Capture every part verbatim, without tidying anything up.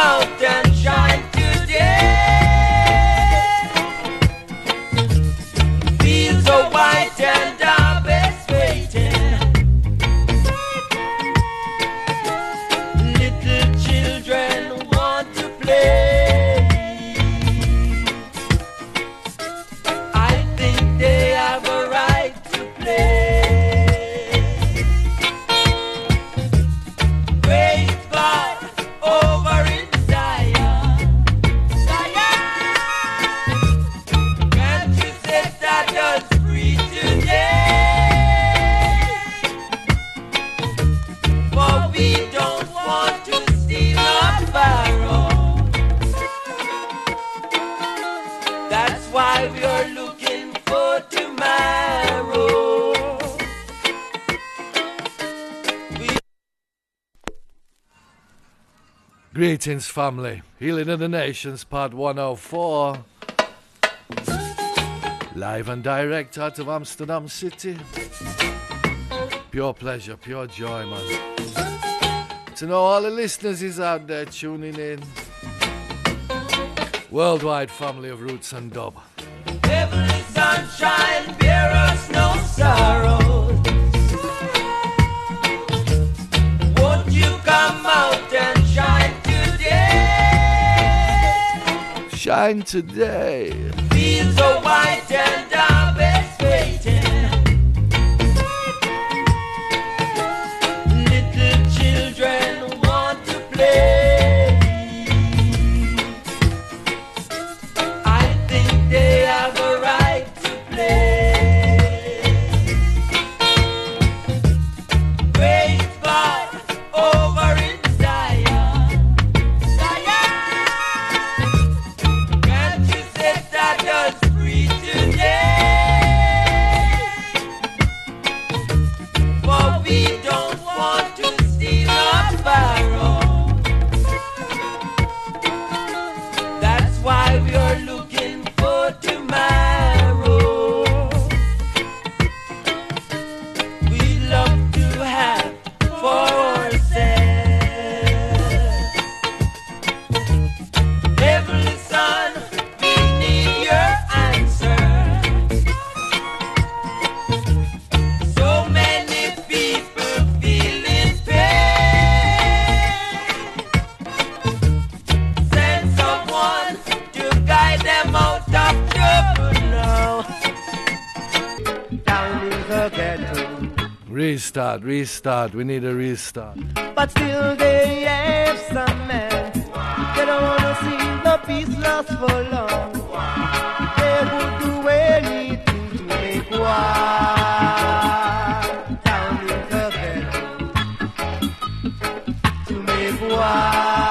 out and shine today. Fields are white and harvest waiting. Little children want to play. I think they have a right to play. Praise God over in Zion. Zion. Can't you set that us free today? For we don't want to steal or borrow. That's why we are looking for tomorrow. Greetings, family. Healing of the Nations, part one oh four. Live and direct out of Amsterdam City. Pure pleasure, pure joy, man. To know all the listeners is out there tuning in. Worldwide family of roots and dub. Heavenly sunshine, bear us no sorrows. Won't you come out and shine today? Shine today. Fields are white and harvest waiting. Little children want to play. I think they have a right to play. Praise God over in Zion. Zion. Can't you set that us free today? For we don't want to steal or borrow. That's why we are looking for tomorrow. We love to have for ourselves. Heavenly Son, we need your answer. So many people feeling pain. Send someone to guide them out of trouble now. Down in the ghetto, Restart, restart. We need a restart. but still they have some men. They don't wanna see the peace last for long. They would do anything to make war. Down in the ghetto, to make war.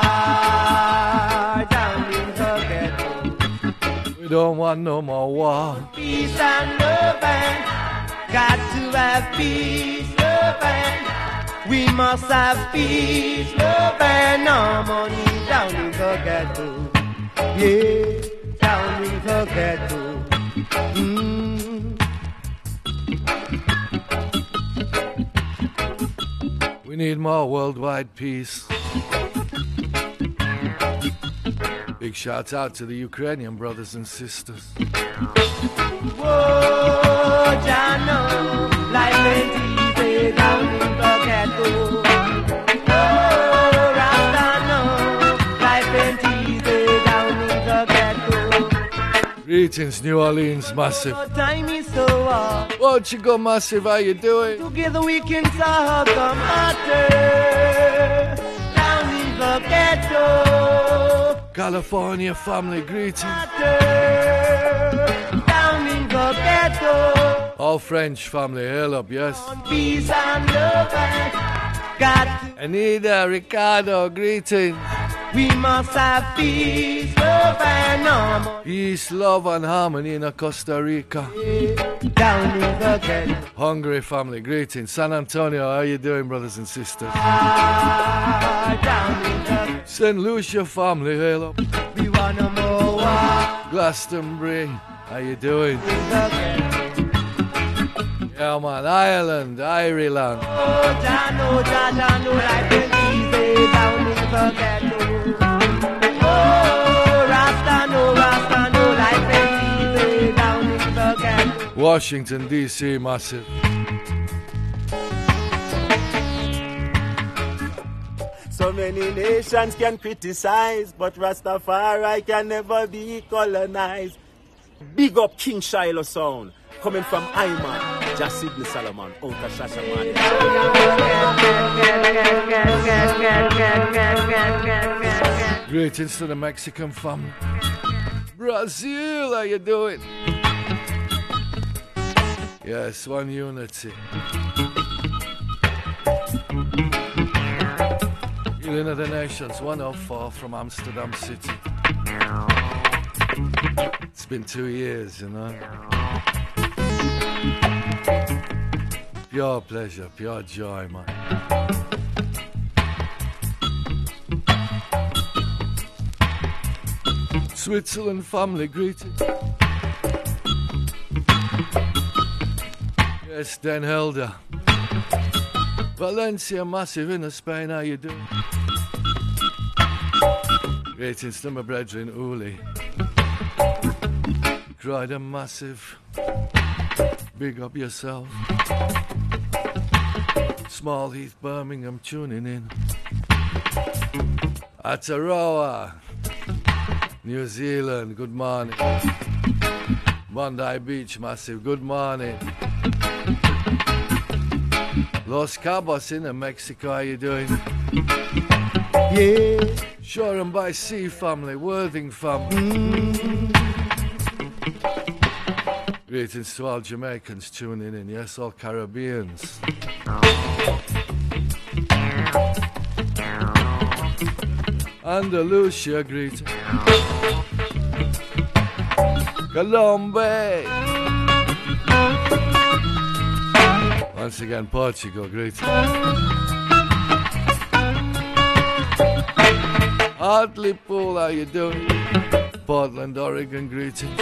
Down in the ghetto, We don't want no more war. peace and love and got to have peace, love and we must have peace, love and harmony down in the ghetto. Yeah, down in the ghetto. Mm. We need more worldwide peace. Big shout out to the Ukrainian brothers and sisters. Whoa, Jano, life ain't easy down in the ghetto. Oh, Rastano, life ain't easy down in the ghetto. Greetings, New Orleans, massive. Your time is so hard. Won't you go, massive? How you doing? Together we can solve the matter. Down in the ghetto. California family, greetings. Matter. Down in the ghetto. All French family, hail up, yes. Peace and love and got to. Anita, Ricardo, greetings. We must have peace, love and harmony. Peace, love, and harmony in Costa Rica. Down in the ghetto. Hungary family, greetings. San Antonio, how you doing, brothers and sisters? Ah, down in the Saint Lucia family, hail up. we want no more war. Glastonbury, how you doing? In the ghetto. Yeah, man, Ireland, Ireland. Oh, Jano, Jano, life is easy down in the ghetto. Washington, D C, massive. So many nations can criticize, but Rastafari can never be colonized. Big up King Shiloh sound, coming from Iman, just Sidney Solomon, out of Shashamane. Greetings to the Mexican family. Brazil, how you doing? Yes, one unity. Healing of the Nations, one oh four from Amsterdam City. It's been two years, you know. Pure pleasure, pure joy, man. Switzerland family greeting. Yes, Den Helder. Valencia massive in Spain, how you doing? Greetings to my brethren Uli. Croydon massive. Big up yourself. Small Heath, Birmingham tuning in. Ataroa, New Zealand, good morning. Bondi Beach massive, good morning. Los Cabos in Mexico, how you doing? Yeah. Shoreham by Sea family, Worthing family. Mm. Greetings to all Jamaicans tuning in, yes, all Caribbeans. Andalusia, greeting. Colombia. Once again, Portugal, greeting. Hartlepool, how you doing? Portland, Oregon, greetings.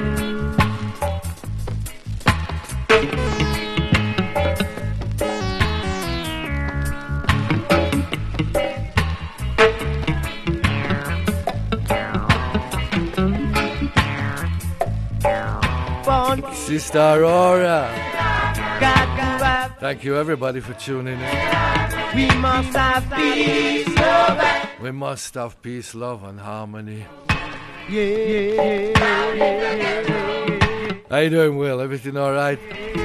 Sister Aurora. Thank you everybody for tuning in. We must have peace, love, and We must have peace, love and harmony. yeah, yeah, yeah. How you doing, Will? Everything alright?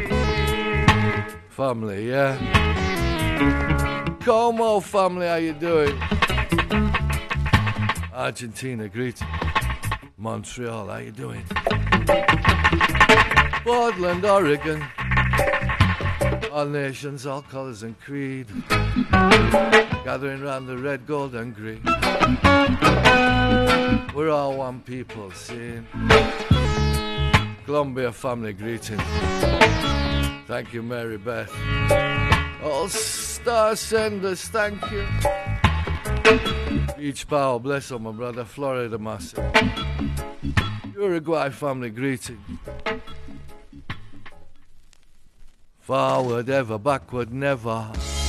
Family, yeah? Como family, how you doing? Argentina, greeting. Montreal, how you doing? Portland, Oregon. All nations, all colours and creed, gathering round the red, gold and green. We're all one people, seeing. Columbia family greetings. Thank you, Mary Beth. All star senders, thank you. Beach Power, bless up my brother, Florida massive. Uruguay family greeting. Forward ever, backward never.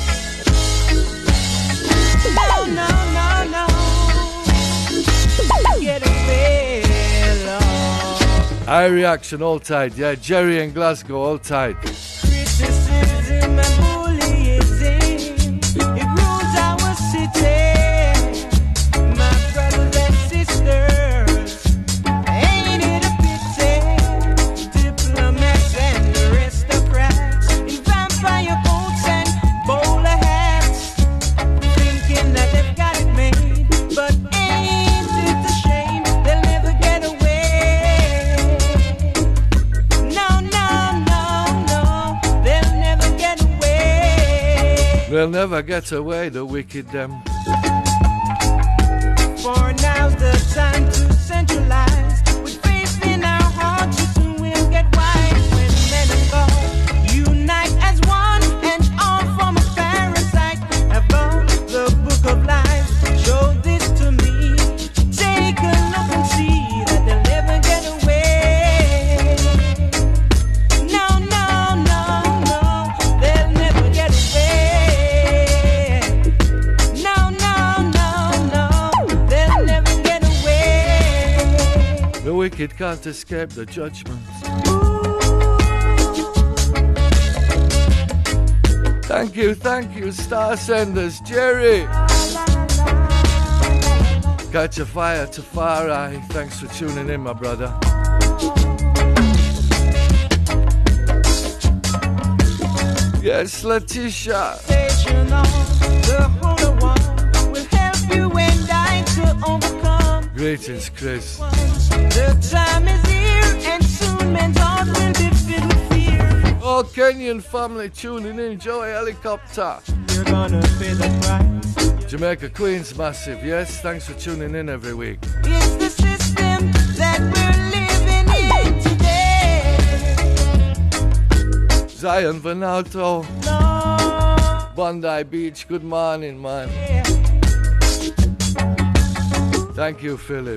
No, no, no, no. Get away, Lord. High reaction, all tight, yeah. Jerry in Glasgow, all tight. Criticism and bullying, it rules our city. My brothers and sisters, ain't it a pity? Diplomats and aristocrats in vampire coats and bowler hats, thinking that they've got it made, but ain't it a shame they'll never get away? No, no, no, no, they'll never get away. They'll never get away, the wicked them. For now's the time to centralize. With faith in our hearts, we soon will get wise. When men and God unite as one, and all from a parasite have gone. The book of life show this to me. Take a look and see that they'll never get away. No, no, no, no, they'll never get away. No, no, no, no, they'll never get away. The wicked can't escape the judgment. Ooh, Thank you, thank you, Star Senders. Jerry. Catch a fire to far eye. Thanks for tuning in, my brother. Yes, Letitia. Greetings, Chris. The time is here and soon men's heart will be filled with fear. Oh, Kenyan family tuning in. Joey Helicopter. You're gonna pay the price. Jamaica Queens massive. Yes, thanks for tuning in every week. It's the system that we're living in today. Zion Vanalto. No. Bondi Beach. Good morning, man. Yeah. Thank you, Philip.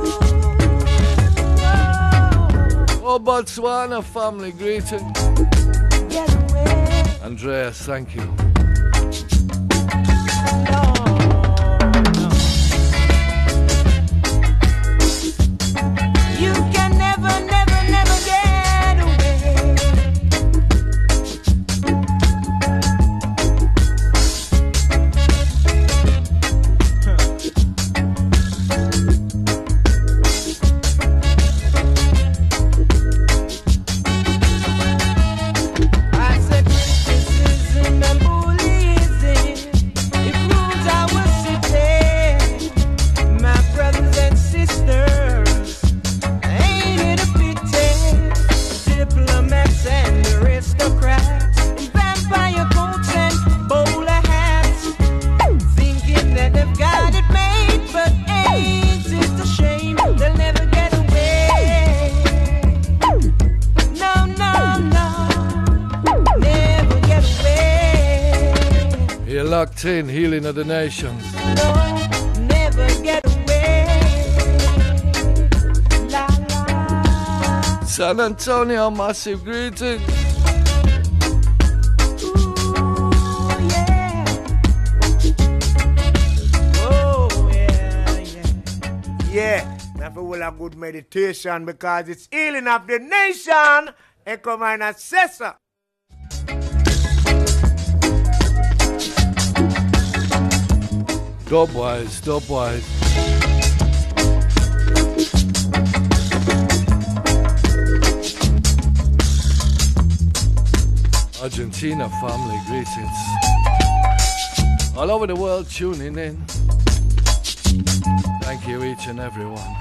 Oh, Botswana family, greeting. Get away. Andreas, thank you. No, no. You can never, never, never get away. I said criticism and bullying, it rules our city. My brothers and sisters, ain't it a pity? Diplomats and aristocrats in vampire coats and bowler hats, thinking that they've got it made, but ain't it a shame they'll never get away? No, no, no, never get away. You're locked in, healing of the nations. No, never get away. La la. San Antonio, massive greeting. Ooh, yeah. Oh, yeah, yeah. Yeah, that's a whole of good meditation because it's healing of the nation. And come on, assessor. Dubwise, dubwise. Argentina family, greetings. All over the world tuning in. Thank you, each and every one.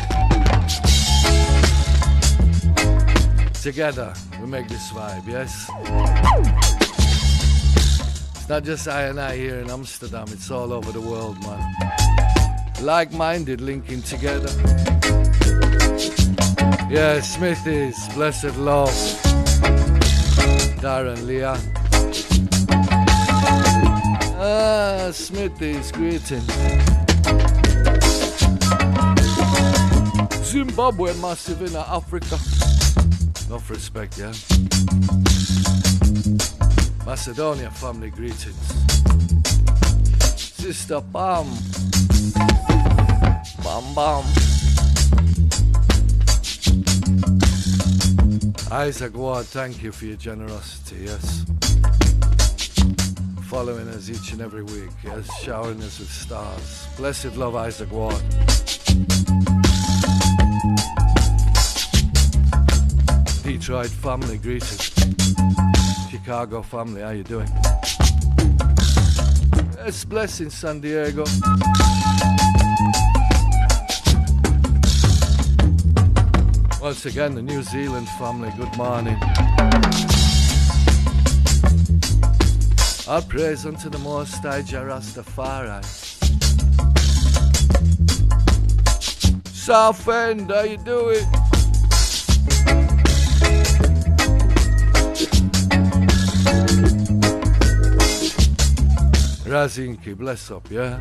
Together, we make this vibe, yes? It's not just I and I here in Amsterdam, it's all over the world, man. Like-minded linking together. Yeah, Smithies, blessed love. Darren, Leah. Ah, Smithies, greetings. Zimbabwe massive in Africa. Enough respect, yeah? Macedonia family, greetings. Sister Pam. Bam Bam. Isaac Ward, thank you for your generosity, yes. Following us each and every week, yes, showering us with stars. Blessed love, Isaac Ward. Detroit family, greetings. Chicago family, how you doing? Yes, blessing, San Diego. Once again, the New Zealand family, good morning. All praise unto the Most High, Jah Rastafari. South End, how you doing? Razinki, bless up, yeah?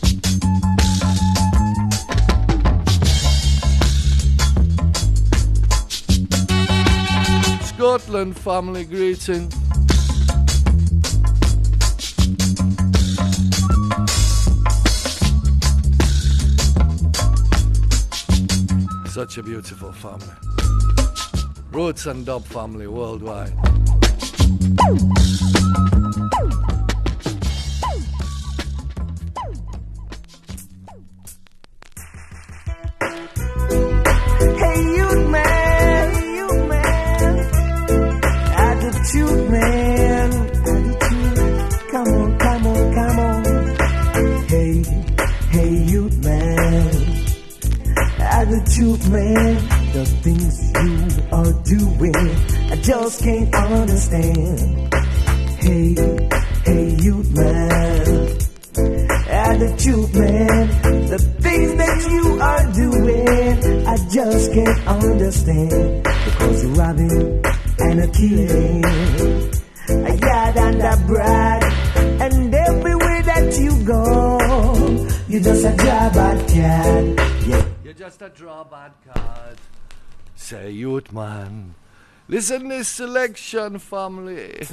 Scotland family, greeting. Such a beautiful family. Roots and Dub family worldwide. the truth, man, the things you are doing, I just can't understand. Hey, hey, youth man, and the truth, man, the things that you are doing, I just can't understand. Because you're robbing and a killing, a yard and a bride, and everywhere that you go, you're just a drawbad cat. Yeah. You're just a drawbad card. Say youth man. Listen this selection, family.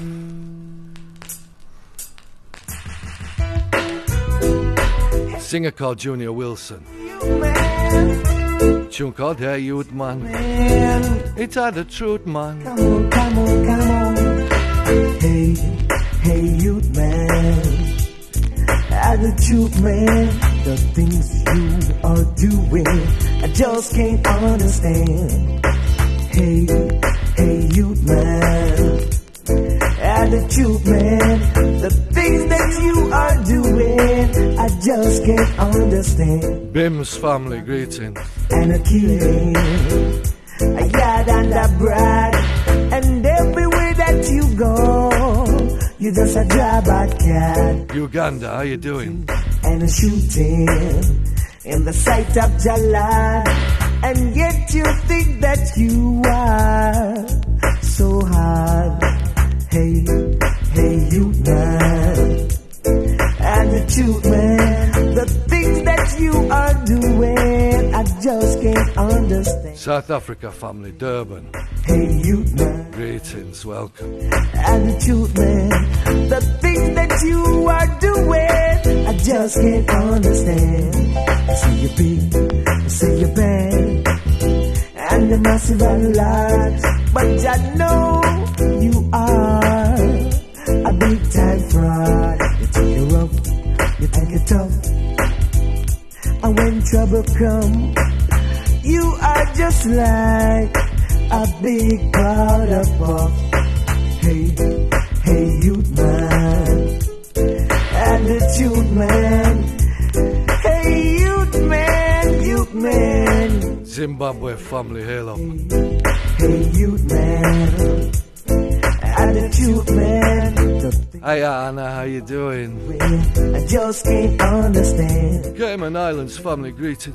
Singer called Junior Wilson. Tune called Hey Youth Man. It's all the truth, man. Come on, come on, come on. Hey, hey, youth man. Ah, the truth, man. The things you are doing, I just can't understand. Hey, hey, youth man. Ah, the truth, man. The things that you are doing, I just can't understand. Bim's family, greetings. And a killing, a yard and a bride, and everywhere that you go, you're just a drawbad cat. Uganda, how you doing? And a shooting in the sight of Jalad, and yet you think that you are so hard. Hey, hey, you man, and the truth, man, the things that you are doing, I just can't understand. South Africa family, Durban. Hey, you man, greetings, welcome. And the truth, man, the things that you are doing, I just can't understand. I say you're big, I say you're bad, and you're massive and large, but I know you are a big time fraud. You take it rough, you take it tough, and when trouble come, you are just like a big powder puff. Hey, hey, youth man, and the truth, man. Hey, youth man, youth man. Zimbabwe family, halo. Hey, youth man, and the truth, man. Hey, Anna, how you doing? I just can't understand. Cayman Islands family, greetings.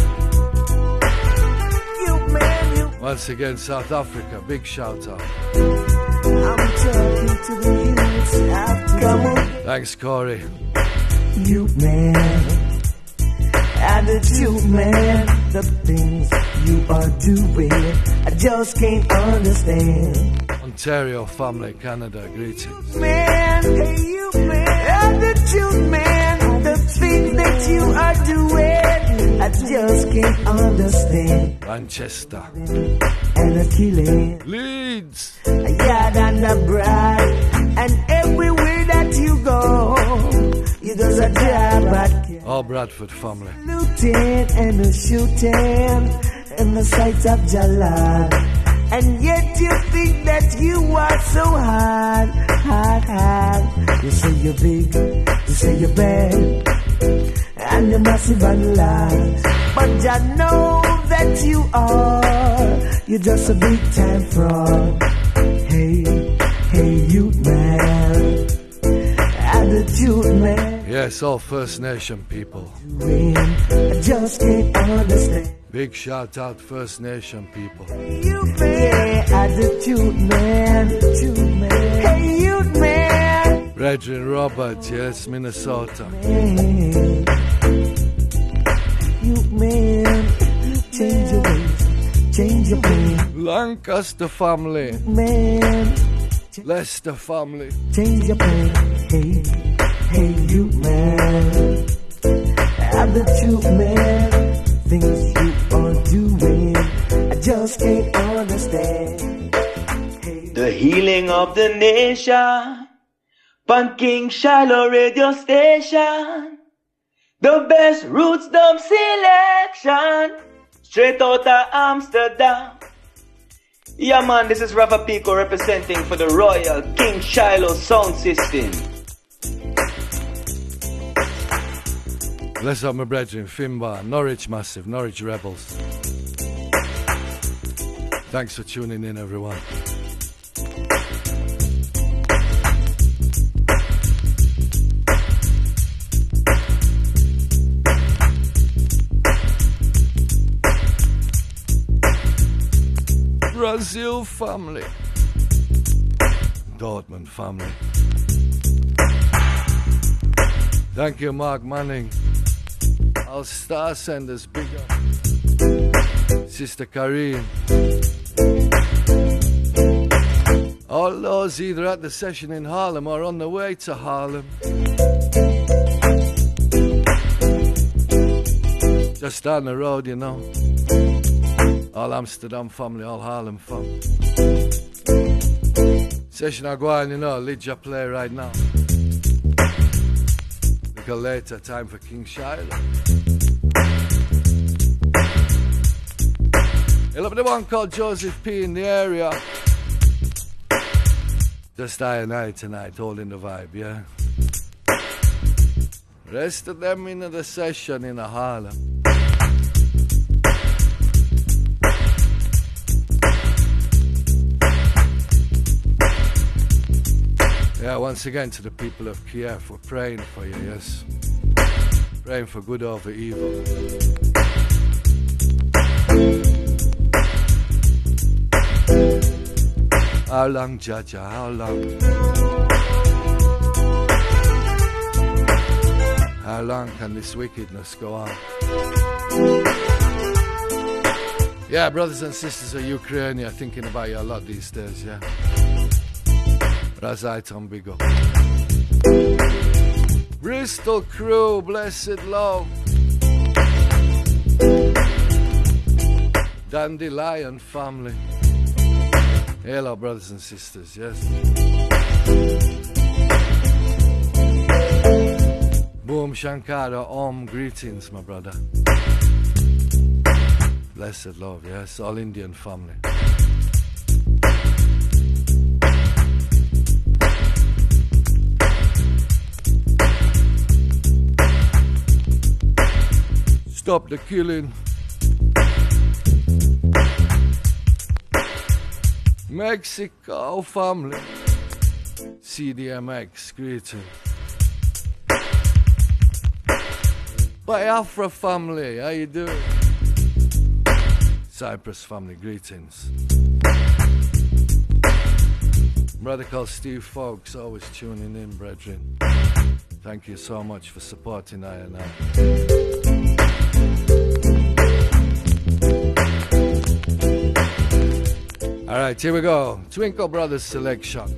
Youth man, youth. Once again, South Africa, big shout out. I'm talking to the youths. Come on. Thanks, Corey. Youth man, and the truth, man, the things you are doing, I just can't understand. Ontario family, Canada, greetings. Man, hey, you man, and the truth, man, the things that you are doing, I just can't understand. Manchester. And a killing. Leeds. A yard and a bride, and everywhere that you go, you just a job at All Bradford family. looting and a shooting in the sight of Jalad, and yet you think that you are so hard, hard, hard. You say you're big, you say you're bad, and you're massive and large, but I know that you are, you're just a big time fraud. Hey, hey, youth man, and the truth, man. Yes, all First Nation people. I just can't understand. Big shout out First Nation people. You man, attitude man, attitude man. Hey, youth man. Regin Roberts, yes, Minnesota. Man. Youth man, change your ways, change your plan. Lancaster family. Man, Leicester family. change your plan. Hey, hey, youth man. Attitude man. Things you are doing, I just can't understand. Hey. The healing of the nation, Pan King Shiloh radio station, the best roots dub selection, straight out of Amsterdam. Yeah man, this is Rafa Pico representing for the Royal King Shiloh sound system. Bless up my brethren, Finbar, Norwich Massive, Norwich Rebels. Thanks for tuning in, everyone. Brazil family. Dortmund family. Thank you, Mark Manning. All Star Senders, big up. Sister Karine. All those either at the session in Harlem or on the way to Harlem. Just down the road, you know. All Amsterdam family, all Harlem fam. Session I go on, you know, Lydia play right now. Because later, time for King Shiloh. I love the one called Joseph P in the area. Just I and I tonight, holding the vibe, yeah. Rest of them in the session in a Harlem. Yeah, once again to the people of Kiev, we're praying for you, yes. Praying for good over evil. How long, Jaja, how long? How long can this wickedness go on? Yeah, brothers and sisters of Ukraine are thinking about you a lot these days, yeah. Razaiton big up. Bristol crew, blessed love. Dandelion family. Hello, brothers and sisters, yes. Boom Shankara, Om, greetings, my brother. Blessed love, yes, all Indian family. Stop the killing. Mexico family. C D M X, greeting. Biafra family, how you doing? Cyprus family, greetings. Brother called Steve Fox, always tuning in, brethren. Thank you so much for supporting I and I. All right, here we go. Twinkle Brothers selection.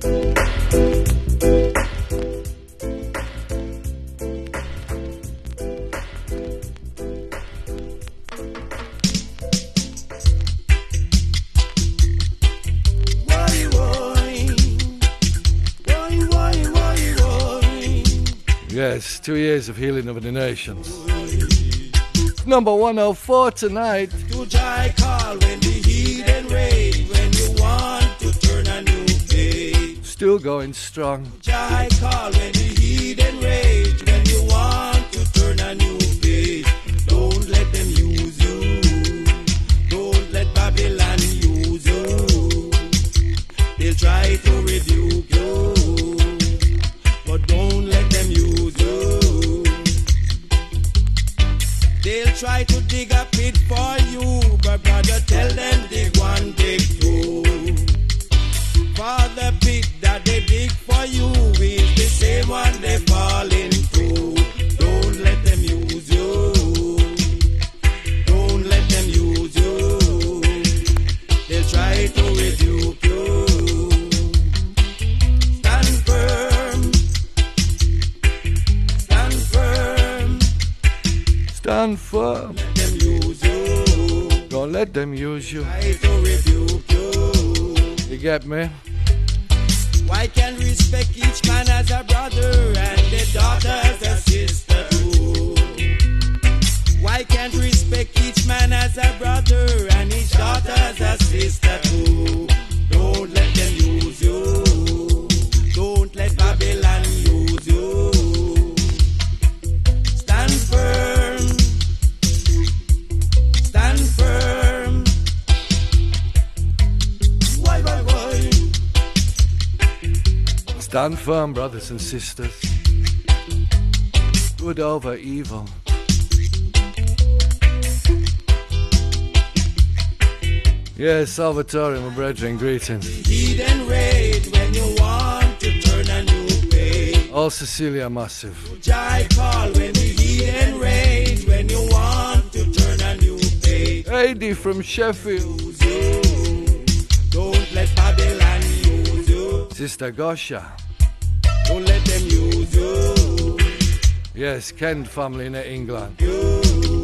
Yes, two years of healing of the nations. Number one oh four tonight. To Jai call when the heathen rage, when you want to turn a new page. Still going strong. Jai call when the heathen rage, when you want to turn a new page. Don't let them use you. Don't let Babylon use you. They'll try to rebuke you, but don't let them use you. They'll try to dig a pit for you, but brother, tell them dig one, dig two. For the pit that they dig for you is the same one they fall into. Don't let them use you. Don't let them use you. They'll try to rebuke you. Stand firm. Stand firm. Stand firm. Let them use you. Don't let them use you. Try to rebuke you. You get me? Why can't we respect each man as a brother and the daughter as a sister too? Why can't we respect each man as a brother and each daughter as a sister too? Don't let them use you. Don't let Babylon use you. Stand firm. Stand firm, brothers and sisters. Good over evil. Yes, Salvatore, my brethren, greetings. Heat and rage when you want to turn a new page. All Cecilia Massive. Jai call when the heat and rage when you want to turn a new page. Heidi from Sheffield. Don't let Babylon use you. Sister Gosha. Don't let them use you. Yes, Kent family in England. You.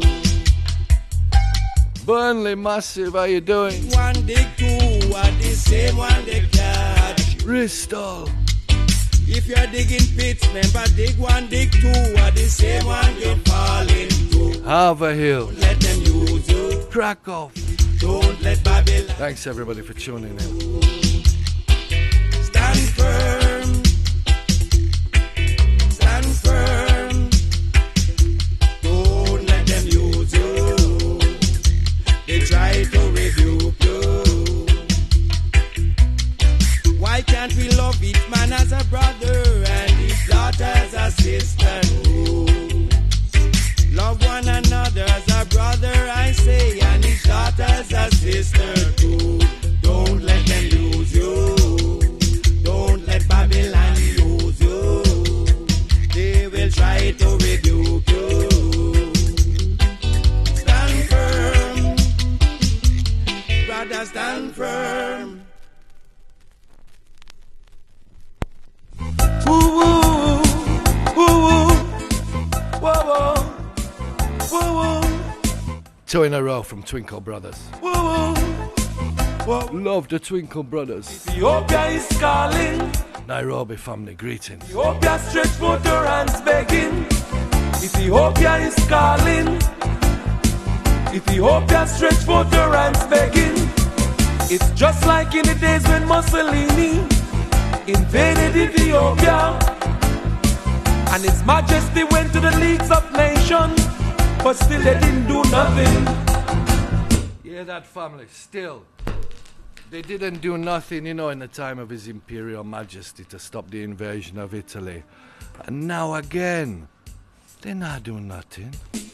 Burnley Massive, how you doing? One dig two are the same one they catch. Bristol. If you're digging pits, remember dig one, dig two are the same one you fall into. Haverhill. Don't let them use you. Krakow. Don't let Babylon. Thanks everybody for tuning in. Stand firm. Stand firm. Don't let them use you. They try to rebuke you. Why can't we love each man as a brother and each daughter as a sister too? Love one another as a brother, I say, and each daughter as a sister too. Don't let them use you. Don't let Babylon use you. They will try to rebuke you. Stand firm. Brother, stand firm. Woo woo, woo woo, whoa whoa, woo woo, Two in a row from Twinkle Brothers. woo woo, whoa. Love the Twinkle Brothers. Ethiopia is calling. Nairobi family, greetings. Ethiopia stretch forth her hands begging. Ethiopia is calling. Ethiopia stretch forth her hands begging. It's just like in the days when Mussolini invaded Ethiopia, and His Majesty went to the Leagues of Nations, but still they didn't do nothing. Yeah, that family, still. They didn't do nothing, you know, in the time of His Imperial Majesty to stop the invasion of Italy. And now again, they're not doing nothing.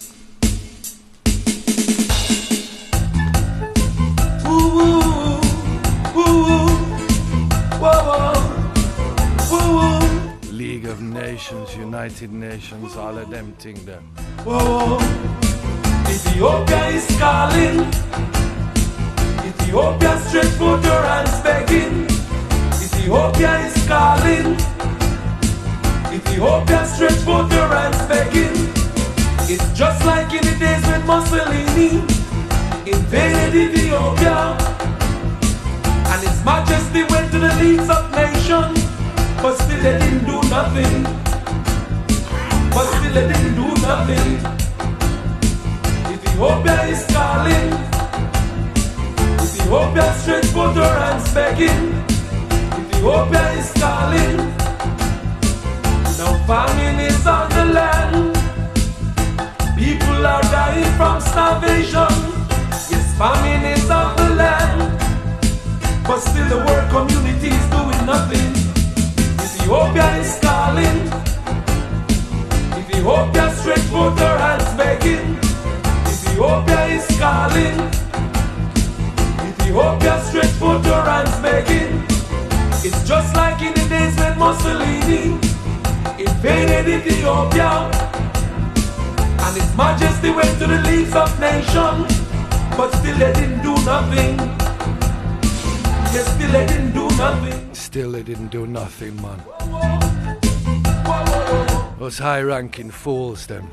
Woo woo, woo woo, whoa whoa, woo woo, League of Nations, United Nations, all of them thing there. whoa. Ethiopia is calling. Ethiopia stretch forth her hands begging. Ethiopia is calling. Ethiopia stretch forth her hands begging. It's just like in the days when Mussolini invaded Ethiopia, and His Majesty went to the Leagues of Nations, but still they didn't do nothing. But still they didn't do nothing. Ethiopia is calling. Ethiopia stretch forth her hands begging. Ethiopia is calling. Now famine is on the land. People are dying from starvation. Yes, famine is on the land, but still the world community is doing nothing. Ethiopia is calling. Ethiopia stretch forth her hands begging. Ethiopia is calling. Ethiopia stretch forth her hands begging. It's just like in the days when Mussolini invaded Ethiopia, and His Majesty went to the Leagues of Nations, but still they didn't do nothing. Yes, still they didn't do nothing. Still they didn't do nothing, man. Those high-ranking fools, them.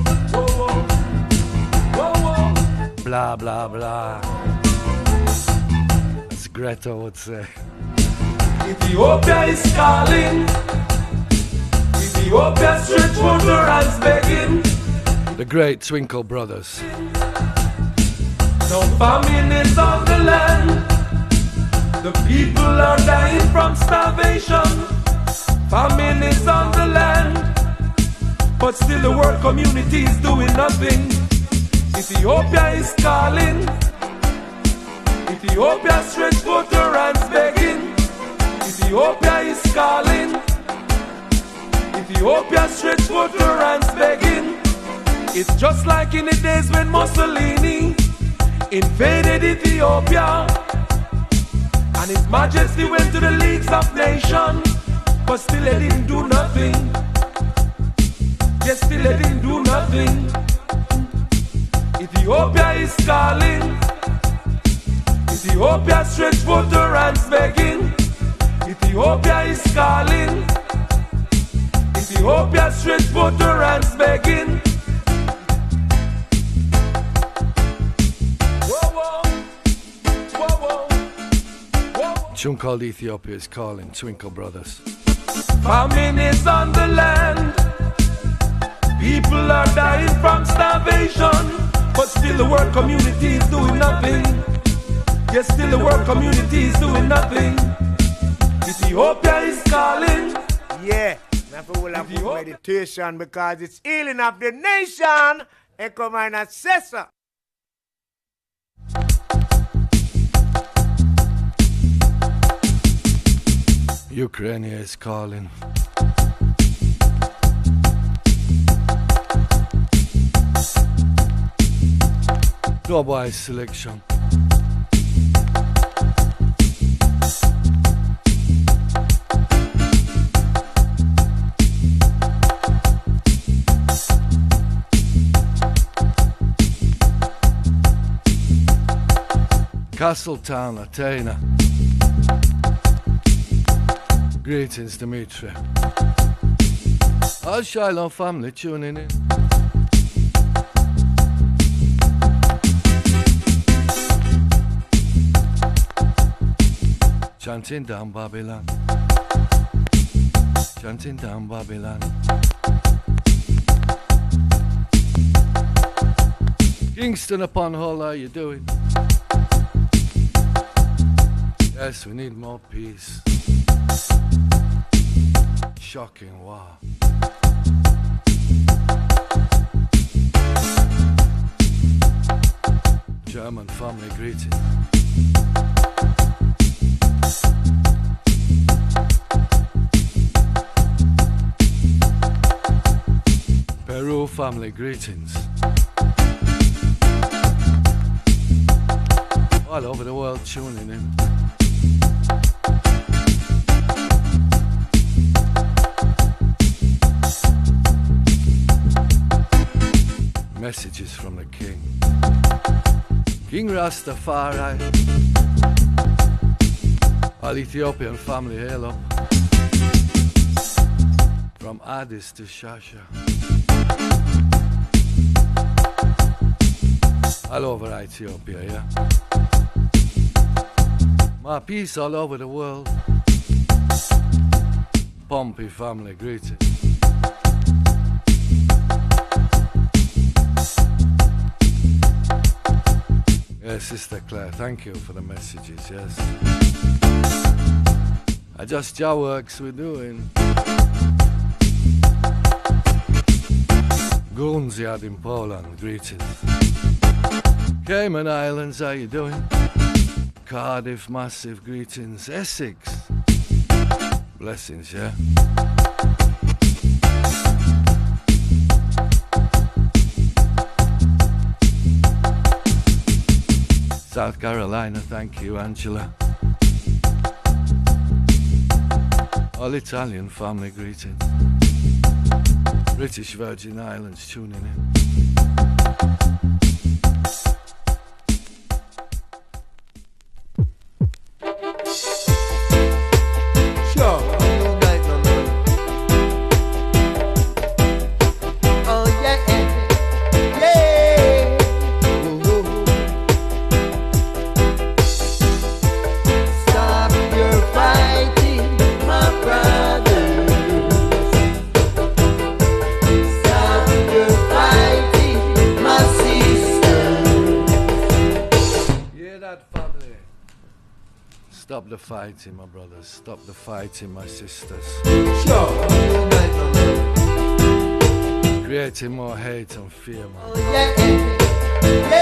Blah, blah, blah. As Greta would say. Ethiopia is calling. Ethiopia stretch forth her hands begging. The great Twinkle Brothers. No famine is on the land. The people are dying from starvation. Famine is on the land, but still the world community is doing nothing. Ethiopia is calling. Ethiopia stretch forth her hands begging. Ethiopia is calling. Ethiopia stretch forth her hands begging. It's just like in the days when Mussolini invaded Ethiopia, and His Majesty went to the Leagues of Nations, but still they didn't do nothing. Yes, still they didn't do nothing. Ethiopia is calling. Ethiopia stretch forth her hands begging. Ethiopia is calling. Ethiopia stretch forth her hands begging. Tune called Ethiopia is Calling, Twinkle Brothers. Famine is on the land. People are dying from starvation, but still the world community is doing nothing. Yes, still the world community is doing nothing. Ethiopia is calling. Yeah, now we will have good meditation because it's healing of the nation. Echo mine assessor. Ukraine is calling. Global selection. Castletown, Athena. Greetings, Dimitri. Our Shiloh family tuning in. Chanting down Babylon. Chanting down Babylon. Kingston upon Hull, how you doing? Yes, we need more peace. Shocking, wow. German family greeting. Peru family greetings. All over the world tuning in. Messages from the King. King Rastafari. All Ethiopian family, hail up. From Addis to Shasha. All over Ethiopia, yeah. My peace all over the world. Pompey family greeting. Yes, Sister Claire, thank you for the messages, yes. I just your works we're doing. Gunziad in Poland, greetings. Cayman Islands, how you doing? Cardiff, massive greetings. Essex, blessings, yeah. South Carolina, thank you, Angela. All Italian family greetings. British Virgin Islands tuning in. Stop the fighting, my brothers. Stop the fighting, my sisters. Sure. Creating more hate and fear, man. Oh, yeah.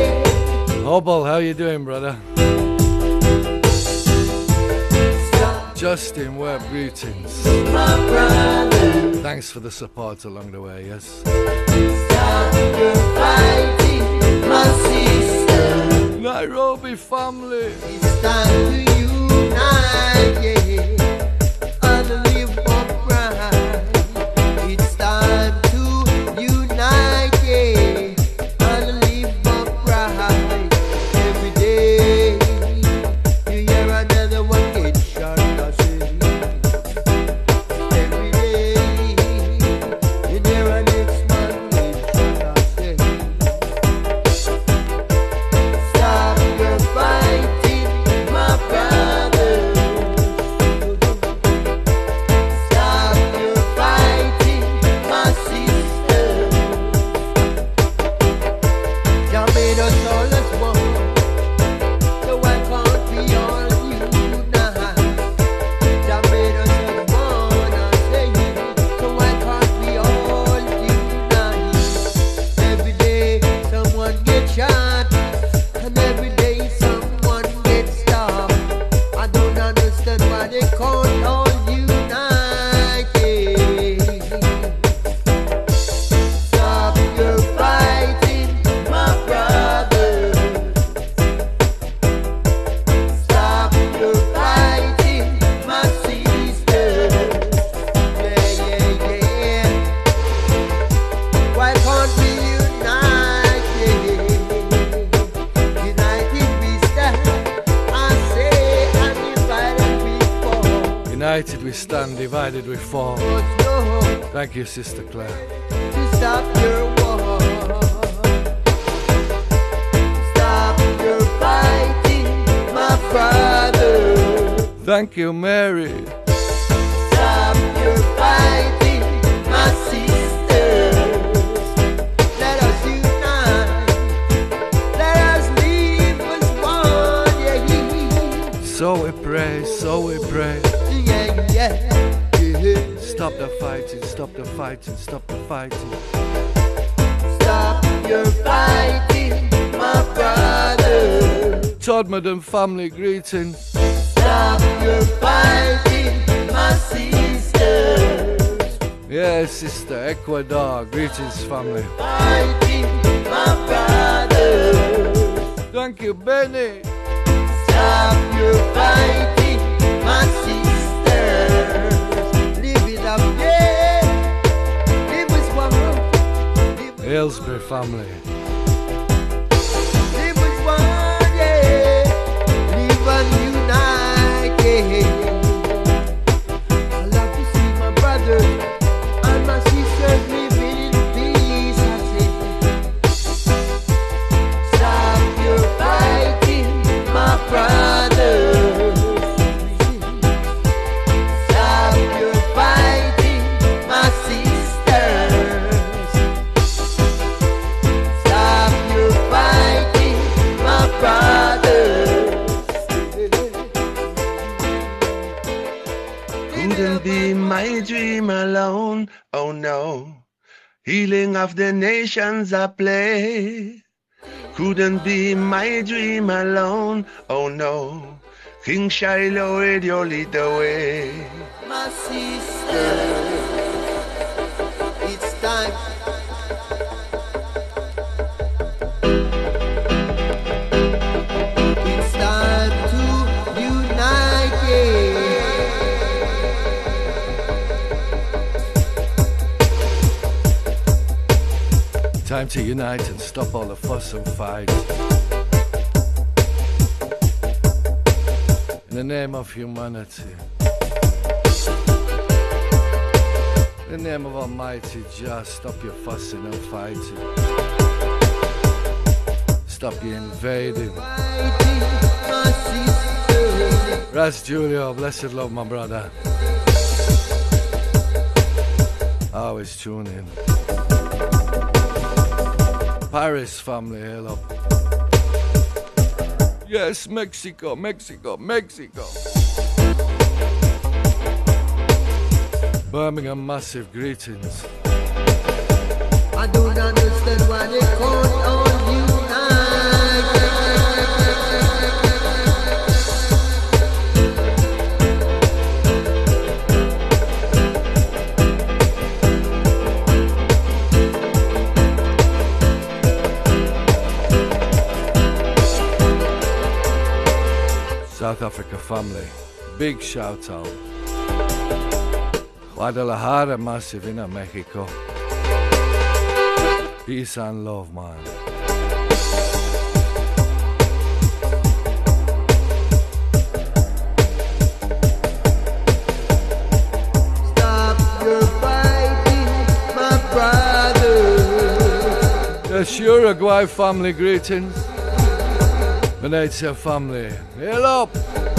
Yeah. Hobble, how you doing, brother? Stop Justin, warm greetings. Thanks for the support along the way, yes. Stop your fighting, my sister. Nairobi family. It's time to unite, yeah, and live upright. It's time to unite, yeah, and live upright. Every day you hear another one get shot. I say. Every day you hear a next man get shot. I say. Stop your fighting, my brother. Stop your fighting, my sister. Jah made us all as one, so why can't we all unite? Jah made us as one, I say, so why can't we all unite? Every day someone gets shot, and every day someone gets stopped. I don't understand why they can't all unite. Stop your fighting, my brother. Stop your fighting, my sister. Yeah, yeah, yeah. Why can't we unite? Yeah. United we stand, I say, and divided we fall. United we stand, divided we fall. But no, Thank you, Sister Claire. to stop your war. Stop your fighting, my brother. Thank you, Mary. Stop your fighting, my sisters. Let us unite. Let us live as one. Yeah, So we pray, so we pray. yeah, yeah. yeah. Stop the fighting, stop the fighting, stop the fighting. Stop your fighting, my brother. Todmorden family greetings. Stop your fighting, my sisters. Yes, Sister Ecuador, greetings family. Fighting, my brother. Thank you, Benny. Stop your fighting, my sisters. Live it up, yeah. Live as one. Live, Aylesbury family. live as one, yeah. Live and unite, yeah. I love to see my brothers and my sisters living in peace. I say, stop your fighting, my brothers. Stop your fighting, my sisters. Stop your fighting, my brothers. Couldn't be my dream alone, oh no. Healing of the nations I play. Couldn't be my dream alone, oh no. King Shiloh Radio lead the way. My sisters, it's time. It's time to unite, yeah. Time to unite and stop all the fuss and fight. In the name of humanity. In the name of Almighty Jah, stop your fussing and fighting. Stop your invading. Fighting, my sisters. Ras Julio, blessed love, my brother. Always tune in. Paris family, hail up. Yes, Mexico, Mexico, Mexico. Birmingham, massive greetings. I don't understand why they can't all unite. South Africa family, big shout out. Guadalajara, massive in Mexico. Peace and love, man. Stop your fighting, my brother. Yes, Uruguay family, greetings. Venetia family, hail up.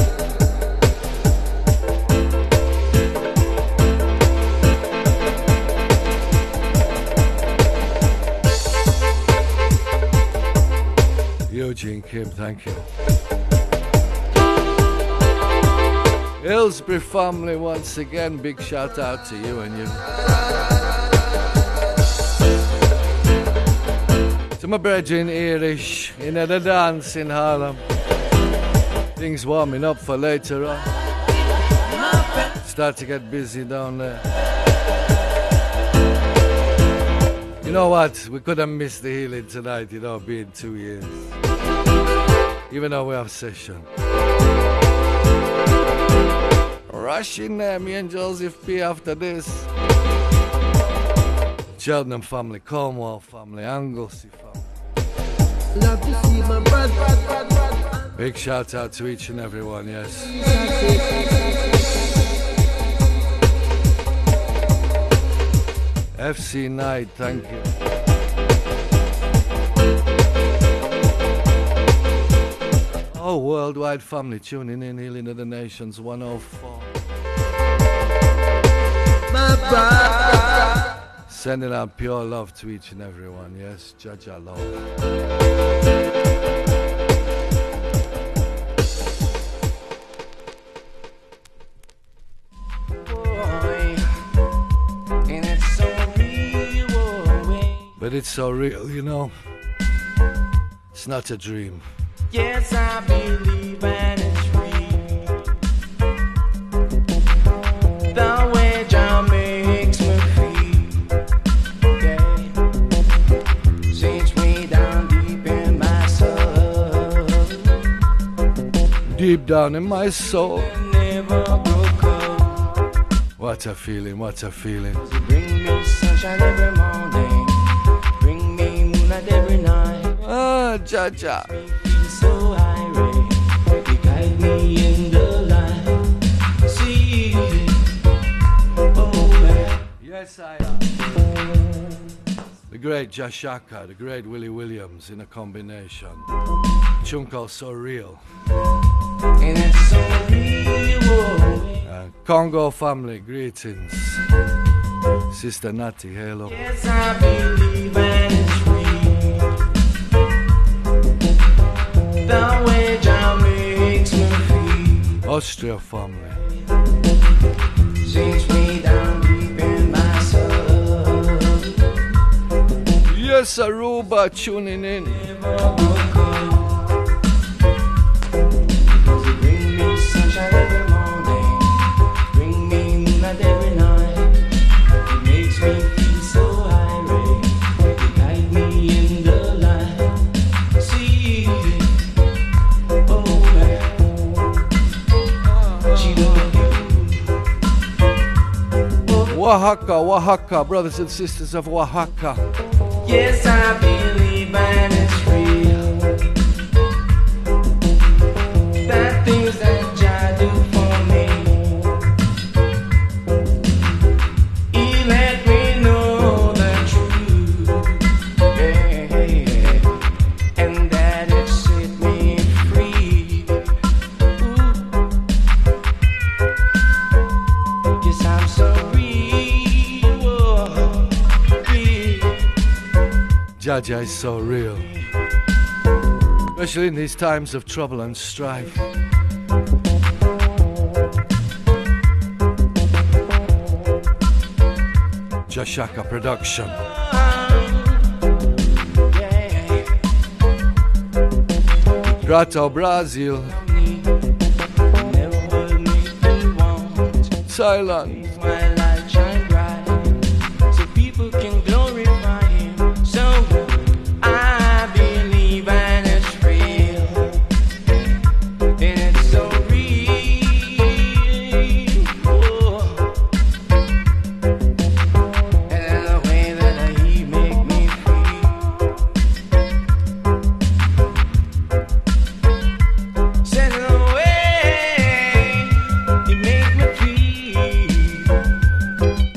Eugene Kim, thank you. Hillsbury family, once again, big shout out to you and you. To my brethren Irish in the dance in Harlem. Things warming up for later on. Start to get busy down there. You know what? We could have missed the healing tonight, you know, being two years. Even though we have session. Rushing there, me and Joseph P after this. Cheltenham family, Cornwall family, Anglesey family. Love to see my brother. Big shout out to each and every one, yes. F C Night, thank you. Oh, worldwide family tuning in, Healing of the Nations one oh four. My brother. Sending out pure love to each and every one, yes, Judge our love. But it's so real, you know. It's not a dream. Yes, I believe and it's real. The way Jah makes me feel, yeah, sinks me down deep in my soul. Deep down in my soul. Never grow cold. What a feeling, what a feeling. Bring me sunshine every morning. Bring me moonlight every night. Ah, Jah Jah. So irate, you guide me in the light. See, oh man. Yes, I am. The great Jashaka, the great Willie Williams in a combination. Tune called So Real. And it's so real. Uh, Congo family, greetings. Sister Natty, hello. Yes, I believe and it's real. The way Jah makes me feel. Austria family. Sinks me down deep in my soul. Yes, Aruba tuning in. Bring me sunshine every morning. Bring me moonlight every night. It makes me feel so irate. You guide me in the light. See, oh man, she don't do. Oaxaca, Oaxaca, brothers and sisters of Oaxaca. Yes, I believe and it's real. That things that Jah do for me, He let me know the truth, yeah, and that it set me free. Ooh. Yes, I'm so real, oh, real. Jah Jah is so real. Especially in these times of trouble and strife. Jashaka production. Grato Brazil. Thailand. My light shine bright, so people can glorify Him. So I believe and it's real, and it's so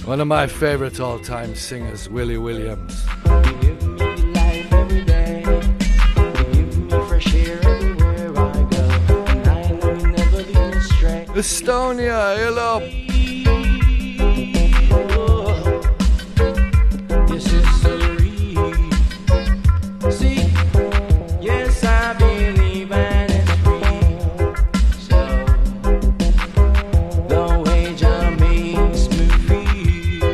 One of my favorite all-time singers, Willie Williams. You give me life every day. You give me fresh air everywhere I go. And I know you never leave me astray. Estonia, hello. This is so real. See, yes, I believe and it's real. So, the way Jah makes me feel.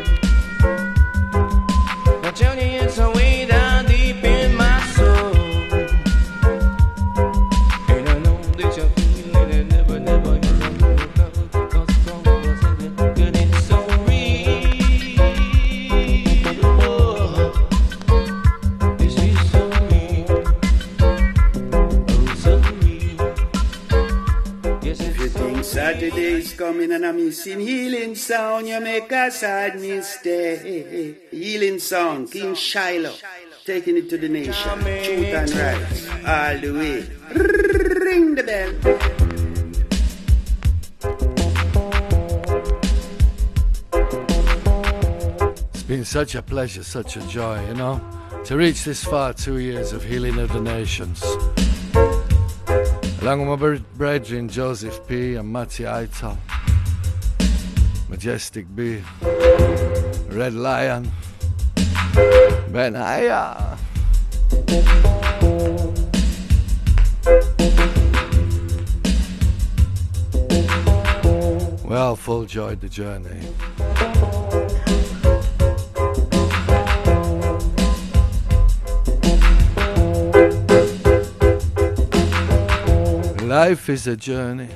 Now tell me it's a way down deep in my soul. And I know that you feel it and never, never, never, never, because it's gone, because it's so real. Oh, this is so real. Oh, so real. Yes, If you it's so think Saturday's coming and I'm missing healing sound, you make a sad mistake. Healing song, King Shiloh, taking it to the nation. Truth and right, all the way. Ring the bell. It's been such a pleasure, such a joy, you know, to reach this far, two years of Healing of the Nations. Along with my bre- brethren, Joseph P. and Matty Aital, Majestic B, Red Lion, Ben Haya. Well, full joyed the journey. Life is a journey.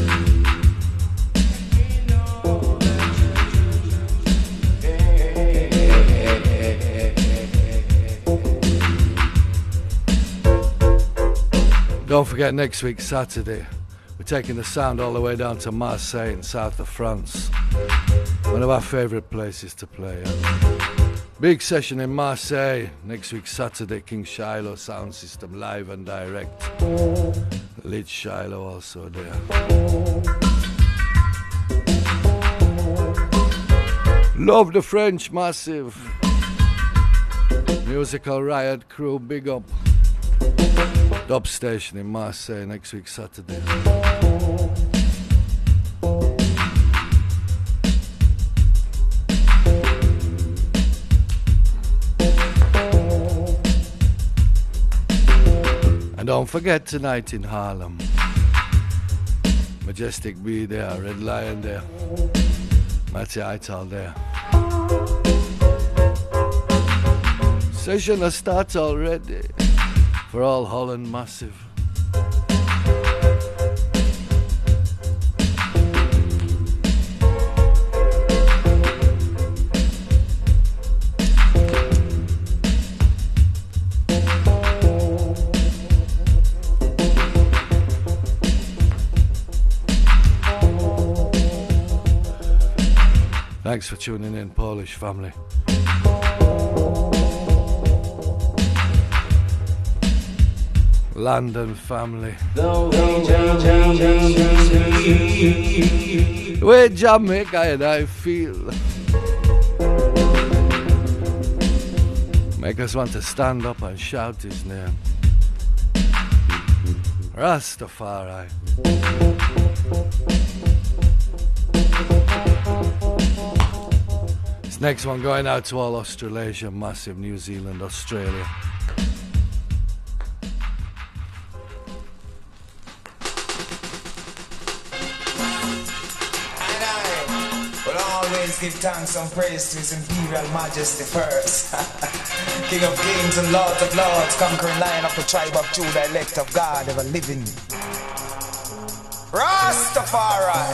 Don't forget, next week, Saturday, we're taking the sound all the way down to Marseille in south of France. One of our favourite places to play. Yeah? Big session in Marseille next week, Saturday. King Shiloh Sound System live and direct. Lid Shiloh also there. Love the French, massive. Musical Riot Crew, big up. Dub Station in Marseille next week, Saturday. And don't forget tonight in Harlem. Majestic B there, Red Lion there, Matty Aital there. Session has started already for all Holland massive. Thanks for tuning in, Polish family. London family. Where Jamaica and I feel. Make us want to stand up and shout his name. Rastafari. This next one going out to all Australasia, massive New Zealand, Australia. Give thanks and praise to His Imperial Majesty first. King of kings and Lord of lords, conquering Lion of the tribe of Judah, elect of God, ever living. Rastafari.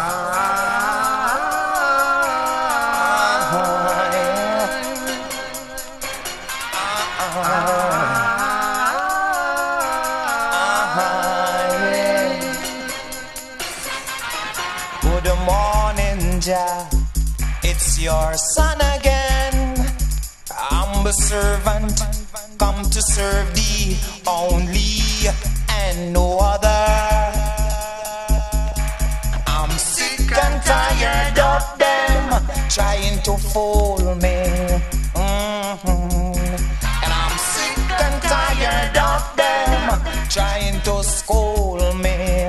Good morning, Jah. It's your son again, humble servant, come to serve thee only and no other. I'm sick and tired of them trying to fool me. Mm-hmm. And I'm sick and tired of them trying to school me.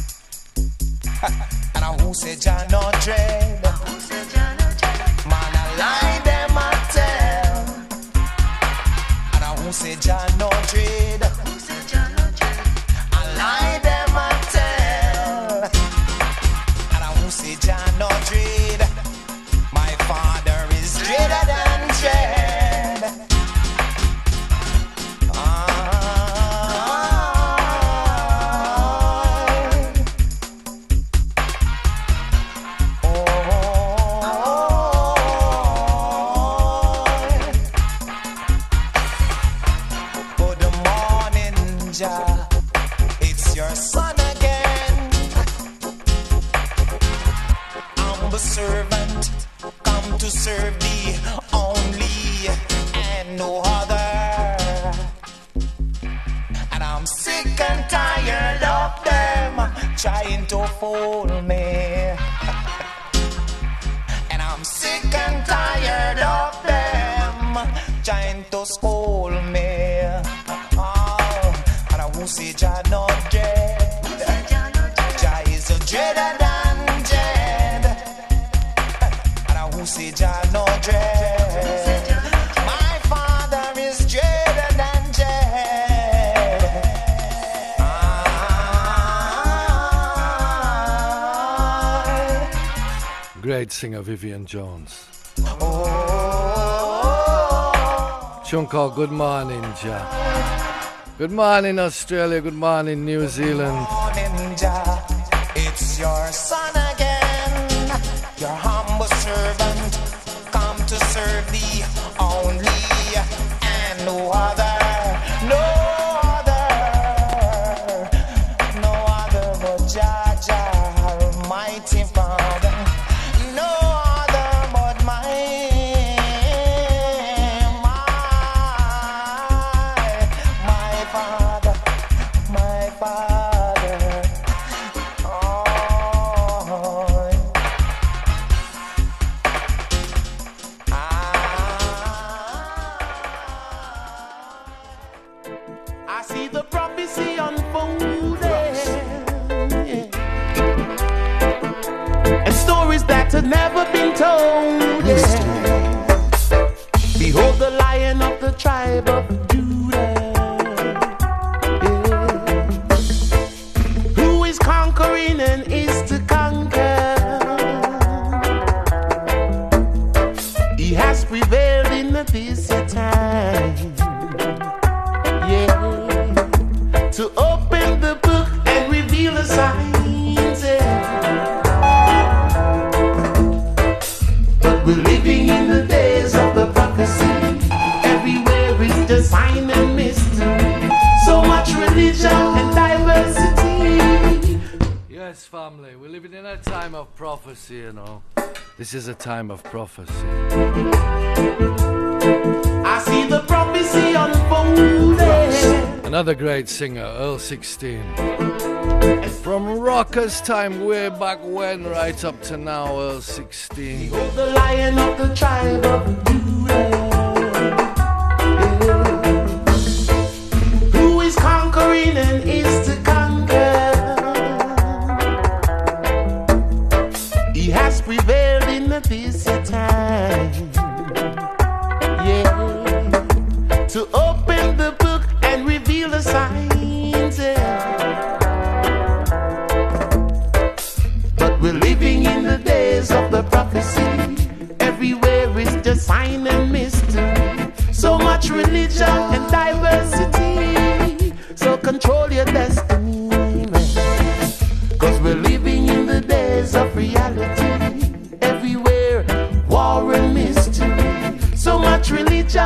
And I who say Jah no dread? Man, I lie them I tell. And I who say Jah no dread? I lie them I tell. And I who say Jah no dread? My Father is dreader than dread. Ah. It's your son again. Humble servant, come to serve thee only and no other. And I'm sick and tired of them trying to fool me. And I'm sick and tired of them trying to school me. Who say Jah no dread? Jah is a dreader than dread. And I who say Jah no dread? My Father is dreader than dread. Ah. Great singer Vivian Jones. Oh. Tune called Good Morning, Jah. Good morning, Australia. Good morning, New Zealand. Good morning, Jah. It's your son again. Your humble servant, come to serve thee only and no other. No other. No other but Jah, Jah, Almighty Father. No other but my that had never been told. Yeah. Behold the Lion of the tribe of Judah, yeah. Who is conquering and is to conquer. He has prevailed in this time, yeah, to open the book and reveal the signs, yeah. We're living in the days of the prophecy. Everywhere is the sign and mystery. So much religion and diversity. Yes, family, we're living in a time of prophecy, you know. This is a time of prophecy. I see the prophecy unfolding. Another great singer, Earl sixteen. From rockers' time way back when, right up to now, Earl sixteen. Behold the Lion of the tribe of Judah, yeah. Who is conquering and is to conquer. He has prevailed in this time, yeah, to open the book and reveal the signs, yeah. We're living in the days of the prophecy. Everywhere is the sign and mystery. So much religion and diversity. So control your destiny, man. Cause we're living in the days of reality. Everywhere, war and mystery. So much religion,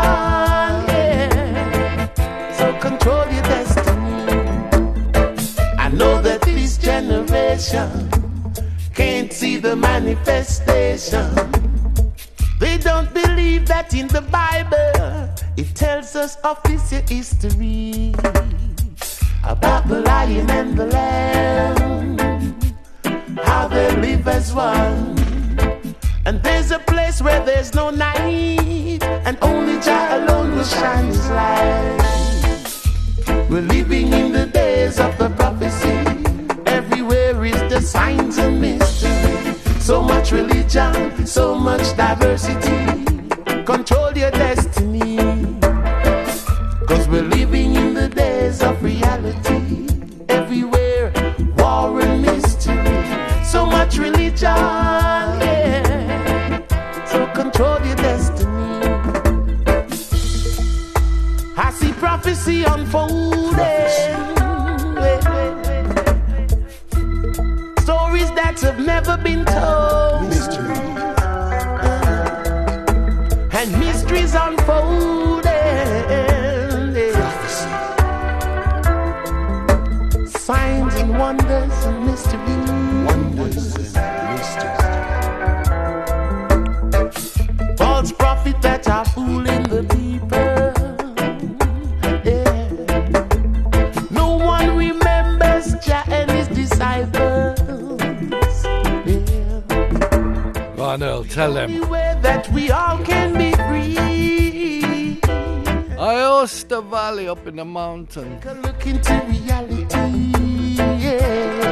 yeah. So control your destiny. I know that this generation can't see the manifestation. They don't believe that in the Bible it tells us of this history about the lion and the lamb, how they live as one. And there's is a place where there's no night, and only Jah alone will shine His light. We're living in the days of the prophecy. Everywhere is the signs and mystery. So much religion, so much diversity. Control your destiny, 'cause we're living in the days of reality. Everywhere, war and mystery. So much religion, yeah. So control your destiny. I see prophecy unfolding. Stories that have never been told. Mystery. And mysteries unfolding. Prophecy. Signs and wonders and mysteries. Wonders and mysteries. False prophets that are fooling the people. Yeah. No one remembers Jah and His disciples. Yeah. Go on, Earl, tell them. That we all can be free. Iosta Valley up in the mountain. Take a look into reality. Yeah.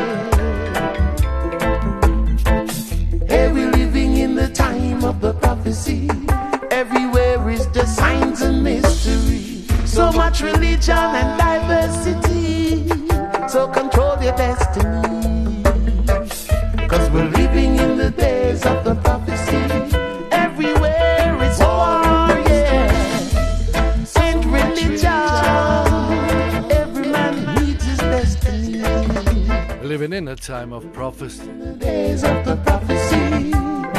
Hey, we're living in the time of the prophecy. Everywhere is the signs and mystery. So much religion and diversity. So control your destiny. 'Cause we're living in the days of the prophecy. Everywhere is war, yeah. Saint religion. Every man needs his destiny. Living in a time of prophecy. The days of the prophecy.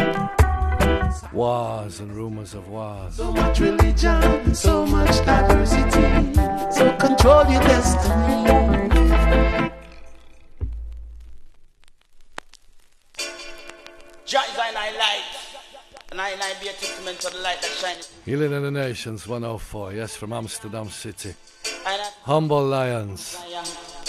Wars and rumors of wars. So much religion, so much diversity. So control your destiny. Jah is in our light, and I and I be a testament to the light that shines. Healing in the Nations one oh four, yes, from Amsterdam City. And I- Humble Lions. Lion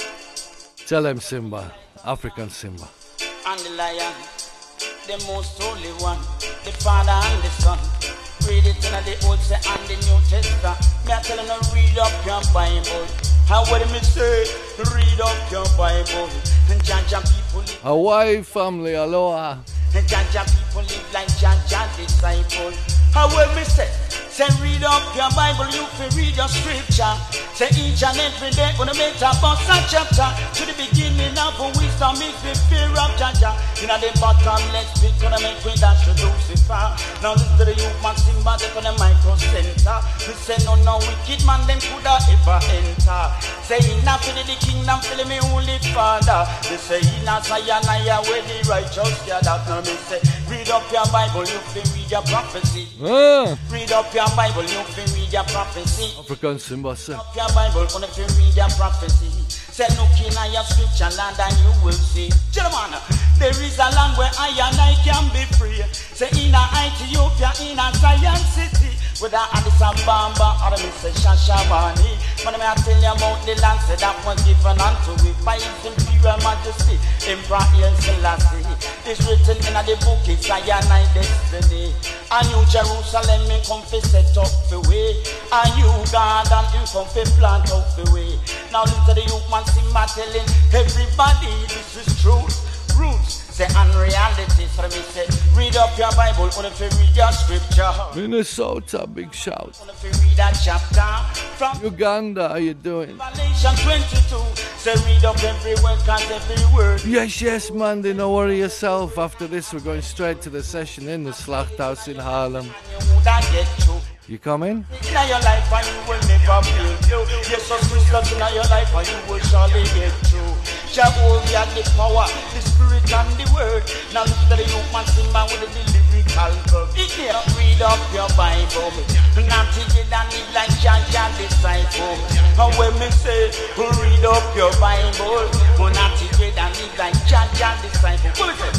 Tell them Simba, African Simba. and the lion, the most holy one, the Father and the Son. Read it in the Old and the New Testament. Me I tell them to read up your Bible. How would me say, read up your Bible. And Jah Jah people live, Hawaii family, aloha. and Jah Jah people live like Jah Jah disciple. How would me say, say read up your Bible, you can read your scripture. Say each and every day gonna make a bus a chapter. To the beginning of wisdom is the fear of Jah Jah. You know the bottomless pit gonna make we dash to Lucifer. Now listen to the youth Maxim, but they gonna micro center. We say no, no wicked man them coulda ever enter. Say enough for the kingdom, fill me holy father. They say enough Zion, I where the righteous gather. Now me say read up your Bible, you can read your prophecy. Ah. Read up your Bible, you can read your prophecy. African Simba, sir. Up your Bible, gonna fi read your prophecy. Say look in your scripture land and you will see. Gentlemen, there is a land where I and I can be free. Say in a Ethiopia, in a Zion city. Whether Addis Ababa or Mister Shashamani. But I tell you about the land say that was given unto it by His Imperial Majesty, Emperor Haile Selassie. It's written in the book, it's Zion I destiny. A new Jerusalem in come fi set up the way. A new garden in come fi plant up the way. Now listen to the youth man Simba telling everybody this is truth, roots. Say unreality, so me say read up your Bible, wanna fi read your scripture. Minnesota, big shout. Wanna fi read that chapter from Uganda, how you doing? Revelation twenty-two. Say read up every word, cause every word. Yes, yes, Mandy, no worry yourself. After this, we're going straight to the session in the Slachthouse in Harlem. You woulda get through. You coming? In your life and you will never feel you. Yes, so Christmas in your life and you will surely get through. Jehovah the power, the spirit and the word. Now look to the youth man Simba with the lyrical verb. Here, read up your Bible. Not to get and live like Jah Jah disciple. And when me say, read up your Bible. Not to get and live like Jah Jah disciple. What is it?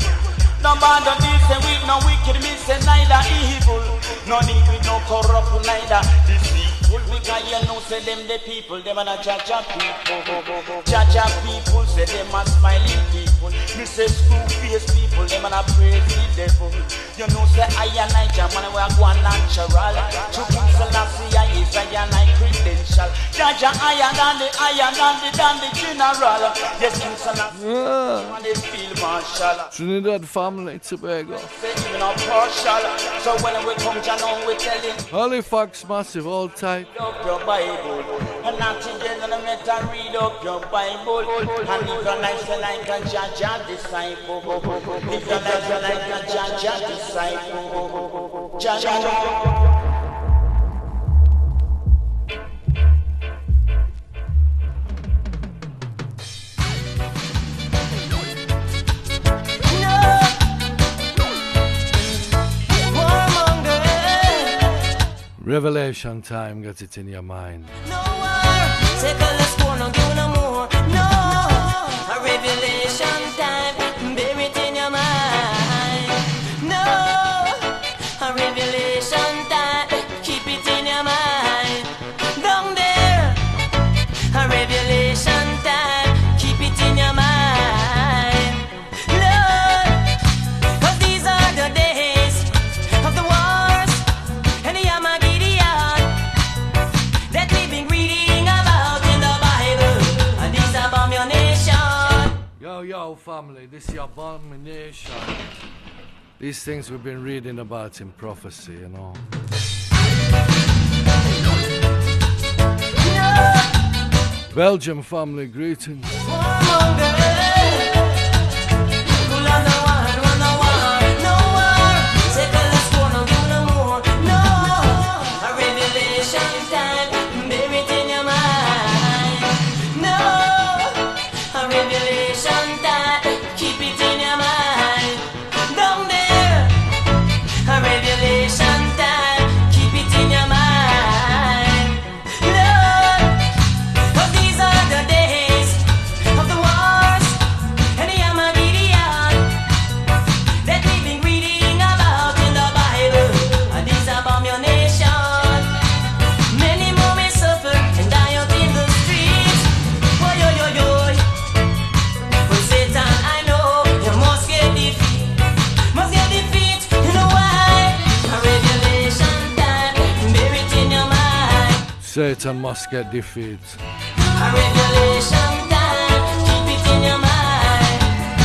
No bad on this and we no wicked, me say neither evil. No need with no corrupt, neither deceitful. Because you know say them the people, them are not Jah Jah people. Jah Jah people say them a smiling people. Me say screw face people, them a praise the devil. You know say I and I jam and we are going natural. To King Selassie I is I and I credential. Jaja higher than the higher than the than the general. Yes, King Selassie Yeah. and they feel marshal. Trinidad family, Tobago. Say even a partial. So when we come down on we telling Halifax massive, all tight. up your Bible. And not today gonna make her read up your Bible. And if you're nice like a Jaja disciple. If you're nice like a Jaja disciple. Jaja. Revelation time, get it in your mind. Take a let's go, no give no more. No, a revelation time, bear it in your mind. No, a revelation time, keep it in your mind. Down there, a revelation time, keep it in your mind. Lord, 'cause these are the days of the wars and the Armageddon that we've been reading about in the Bible, and these abominations. Yo, yo, family, this is abomination. These things we've been reading about in prophecy, you know. Belgium family, greetings. Satan must get defeat. A revelation time, keep it in your mind.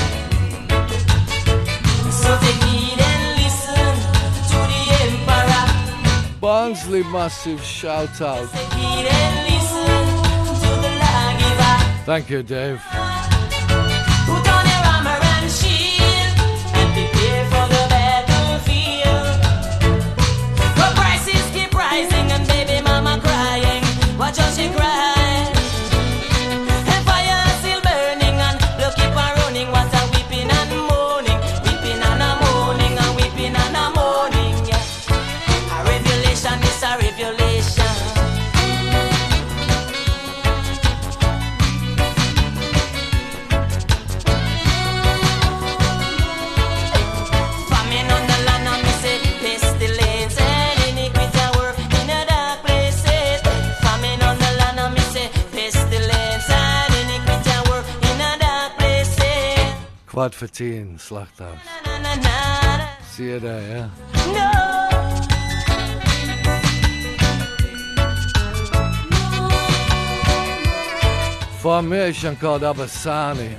So take heed and listen to the emperor. Barnsley massive shout out. Take heed and listen to the lawgiver. Thank you, Dave. Put on your armor and shield and prepare for the battlefield. The prices keep rising and baby mama crying. Watch how she cry. And fire still burning and blood keep on running. What a weeping and moaning, weeping and a moaning and weeping and a moaning. Yeah. A revelation is a revelation. Famine on the land and me say pestilence and iniquity work in the dark places. Famine on the land and me say pestilence and iniquity work in the dark places. Quad fourteen, Slachthouse. Na na na na. See you there, yeah? No. Formation called Abasani.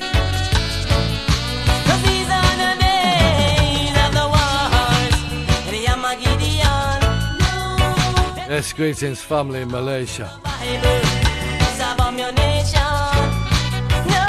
'Cause these are the days of the wars, the Armageddon. Yes, greetings, family in Malaysia. Bible is abomination. No,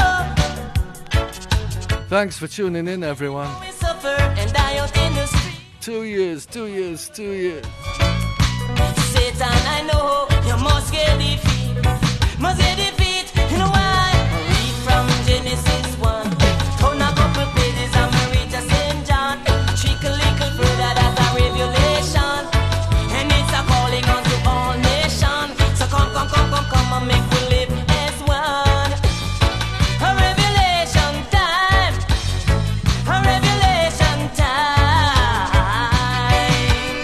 Thanks for tuning in, everyone. we suffer and die out in the street. Two years, two years, two years. Satan, I know you must get defeat, must get defeat. You know why? Read from Genesis one, turn a couple pages and we reach a Saint John. Trickle little further, that's a revelation, and it's a calling unto all nations. So come, come, come, come, come and make we live as one. A revelation time, a revelation time.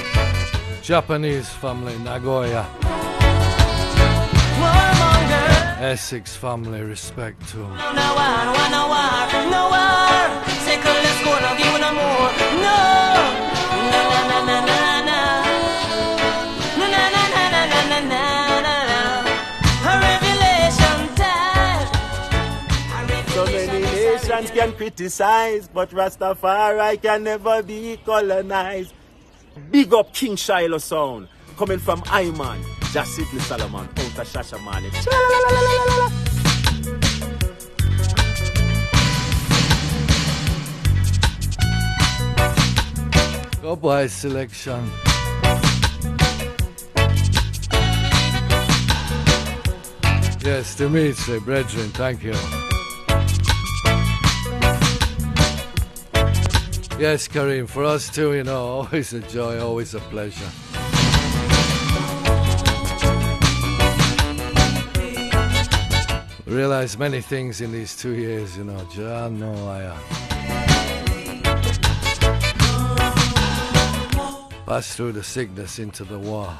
Japanese family, Nagoya. Warmonger. Essex family, respect to 'em. No war, no war, no war. Second, let's go now, give no more. No, na na na na na na, na na na na na na na na na. A revelation time. So many nations can criticize, but Rastafari can never be colonized. Big up King Shiloh sound, coming from Iman, just Sidney Solomon, out of Shashamane. Go by selection. Yes, Dimitri, brethren, thank you. Yes, Kareem, for us too, you know, always a joy, always a pleasure. Realized many things in these two years, you know, John, no, I am. Passed through the sickness into the war.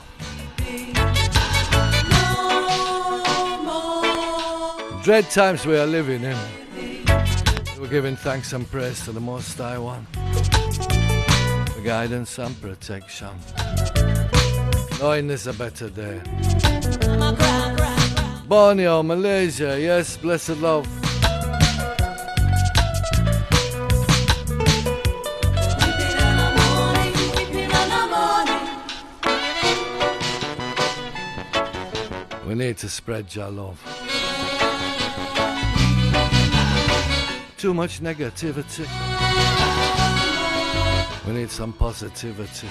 Dread times we are living in. We're giving thanks and praise to the Most High One for guidance and protection. Knowing there's a better day. Borneo, Malaysia, yes, blessed love. We need to spread your love. Too much negativity. We need some positivity.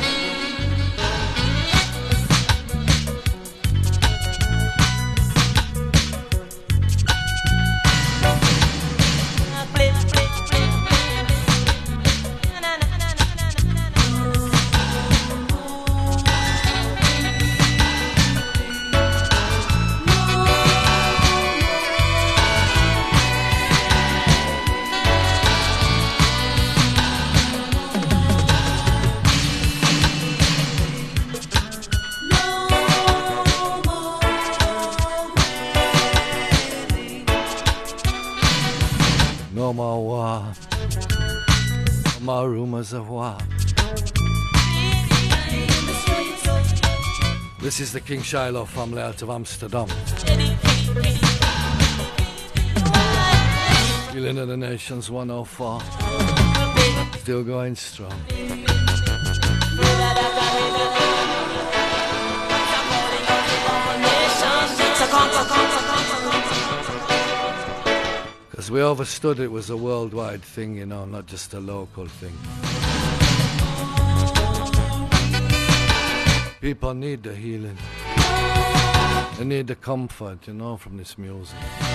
No more war, no more rumors of war. This is the King Shiloh family out of Amsterdam. Healing of the Nations one oh four. Still going strong. Because we overstood it was a worldwide thing, you know, not just a local thing. People need the healing. They need the comfort, you know, from this music.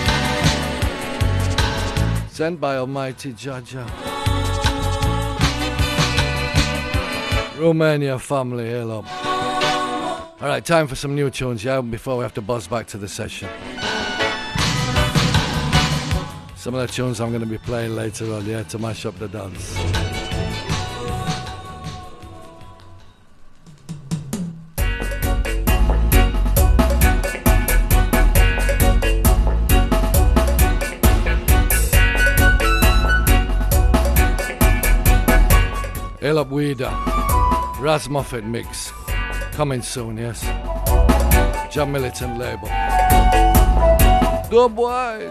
Sent by Almighty Jaja. Romania family, hail up. Alright, time for some new tunes, yeah, before we have to buzz back to the session. Some of the tunes I'm going to be playing later on, yeah, to mash up the dance. Hail up Weeda, Raz Moffat mix, coming soon, yes. John Militant label. Go boys!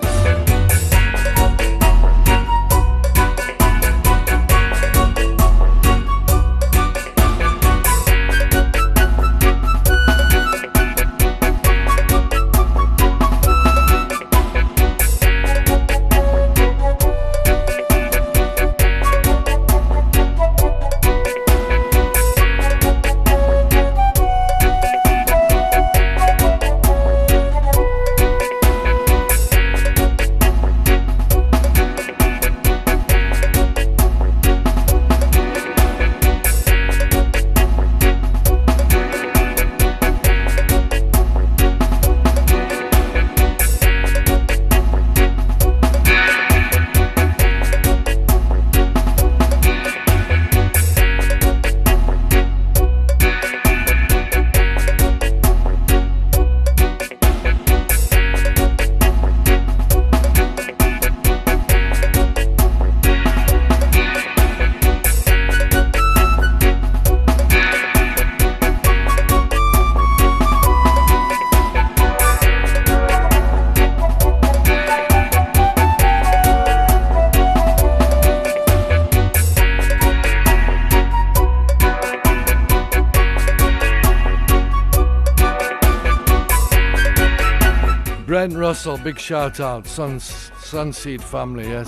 Brent Russell, big shout out. Sun, Sunseed family, yes.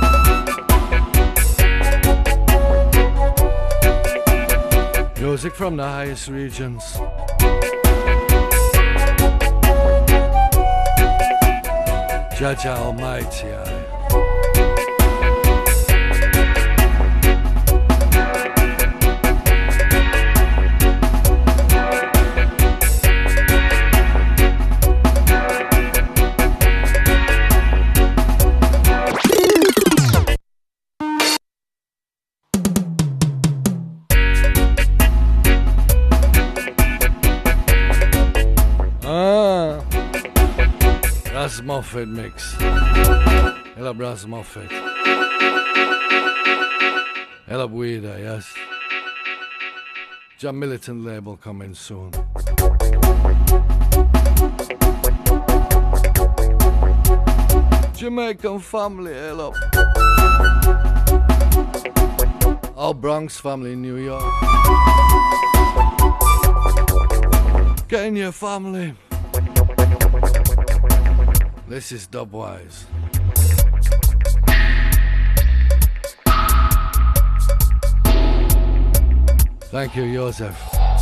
Music from the highest regions. Jaja Almighty, aye. Ras Moffat mix. Hello, Ras Moffat. Hello, Weeder, yes. John Militant label coming soon. Jamaican family, hello. All Bronx family in New York. Kenya family. This is Dubwise. Thank you, Joseph.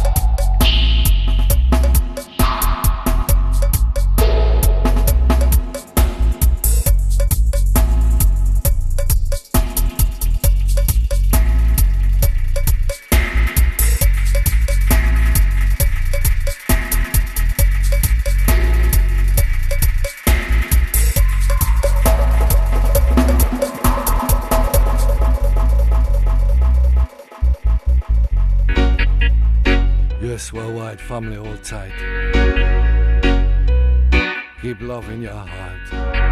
Worldwide family, hold tight. Keep love in your heart.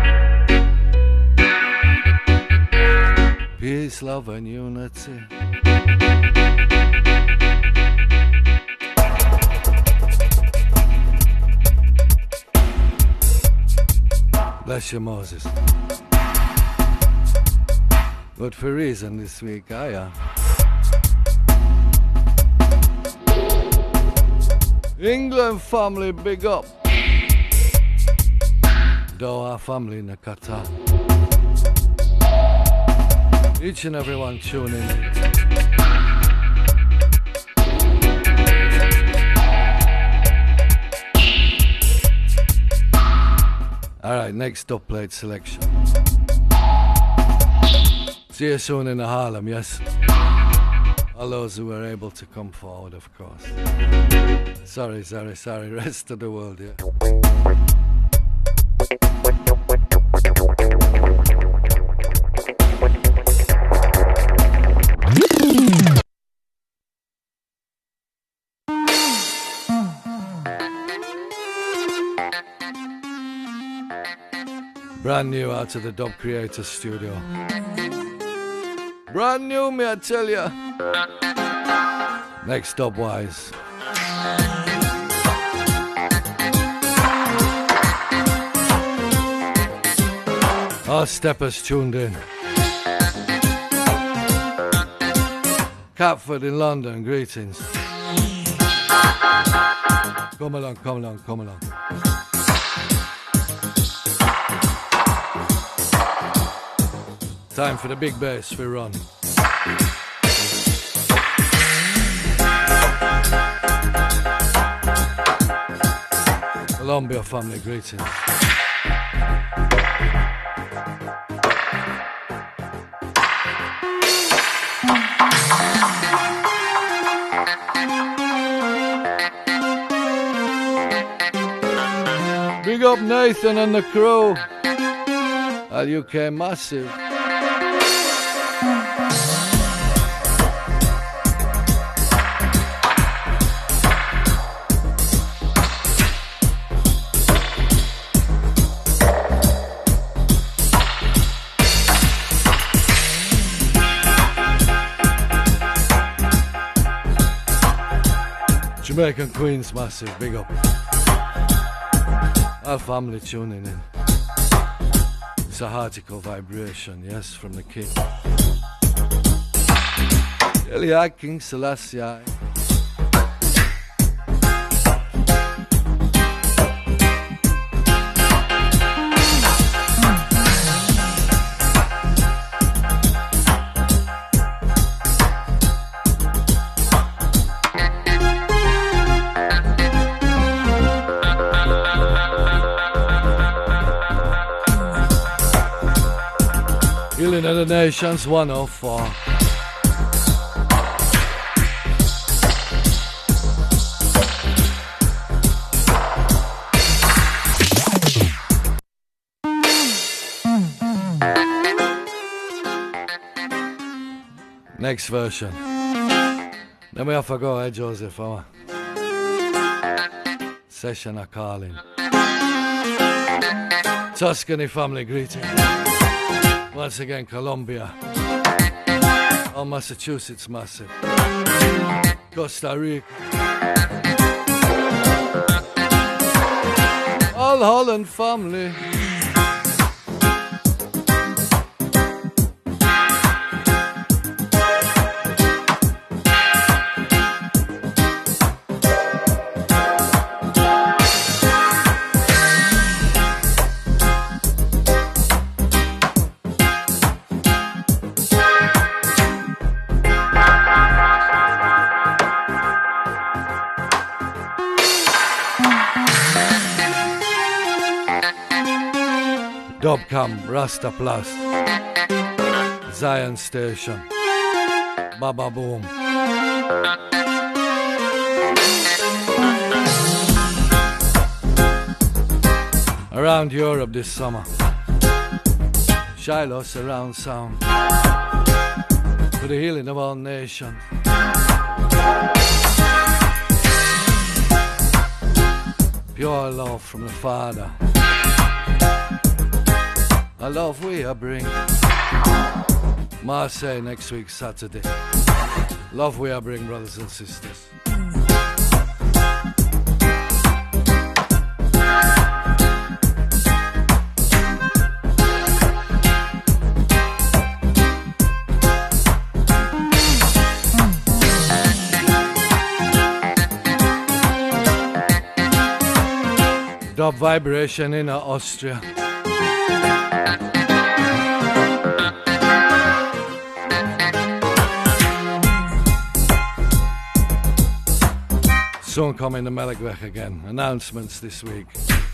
Peace, love, and unity. Bless you, Moses. Good for reason this week, ah, yeah. England family, big up. Doha family in the Qatar. Each and everyone tune in. Alright, next up plate selection. See you soon in the Harlem, yes? All those who were able to come forward, of course. Sorry, sorry, sorry, rest of the world, yeah. Brand new out of the Dub Creator Studio. Brand new, me I tell ya. Next Dubwise. All steppers tuned in. Catford in London, greetings. Come along, come along, come along. Time for the big bass we run. Columbia family, greetings. Big up Nathan and the crew. Al U K massive. Jamaican Queens massive, big up. Our family tuning in. It's a heartical vibration, yes, from the king. Elia King Selassie. Healing of the Nations one oh four. Next version. Then we have to go, eh, Joseph? Our session are calling. Tuscany family greeting. Once again, Colombia. Oh, Massachusetts, massive. Costa Rica. All Holland family. Dubcam, Rasta Plus, Zion Station, Baba Boom. Around Europe this summer, Shiloh surround sound for the healing of all nations. Pure love from the Father. A love we a bring. Marseille next week, Saturday. Love we a bring, brothers and sisters. Dub vibration in Austria. Soon coming to Melkweg again. Announcements this week.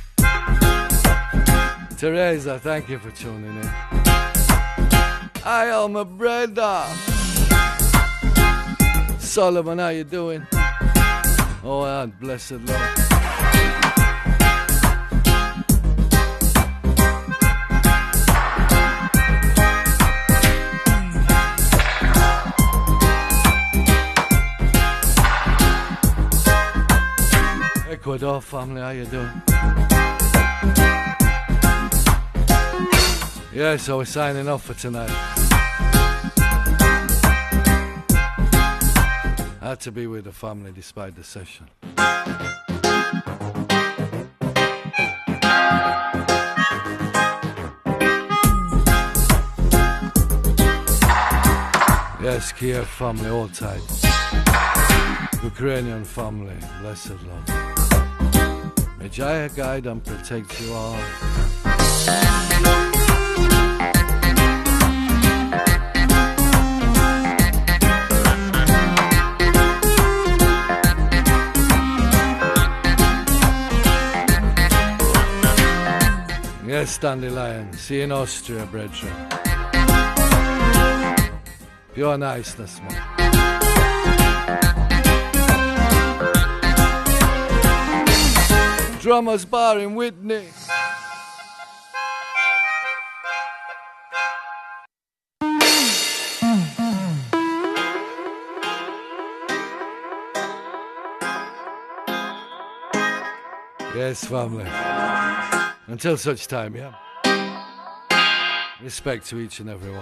Teresa, thank you for tuning in. I am a brother. Solomon, how you doing? Oh, and blessed Lord. Ecuador family, how you doing? Yeah, so we're signing off for tonight. Had to be with the family despite the session. Yes, Kiev family, all tight. Ukrainian family, blessed love. May Jaya guide and protect you all. Yes, Dandelion, see you in Austria, brethren. Pure niceness, man. Drummers Bar in Whitney. Yes, family. Until such time, yeah. Respect to each and every one.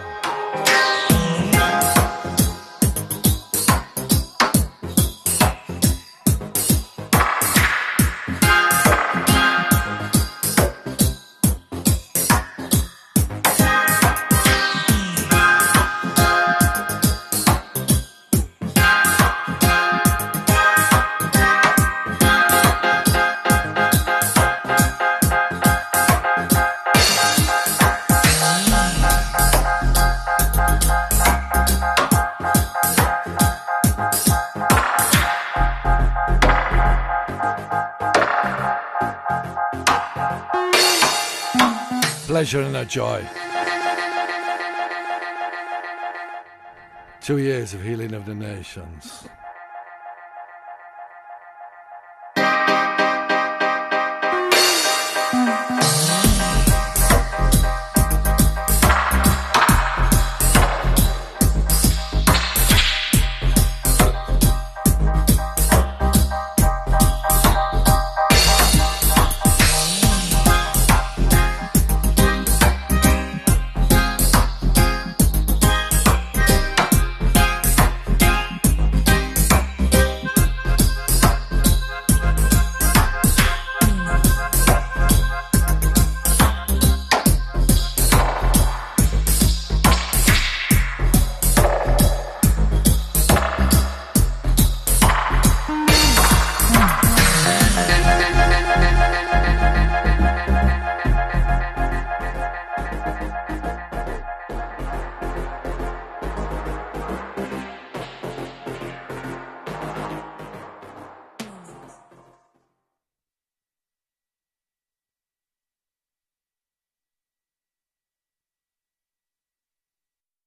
Pleasure and a joy. Two years of healing of the nations.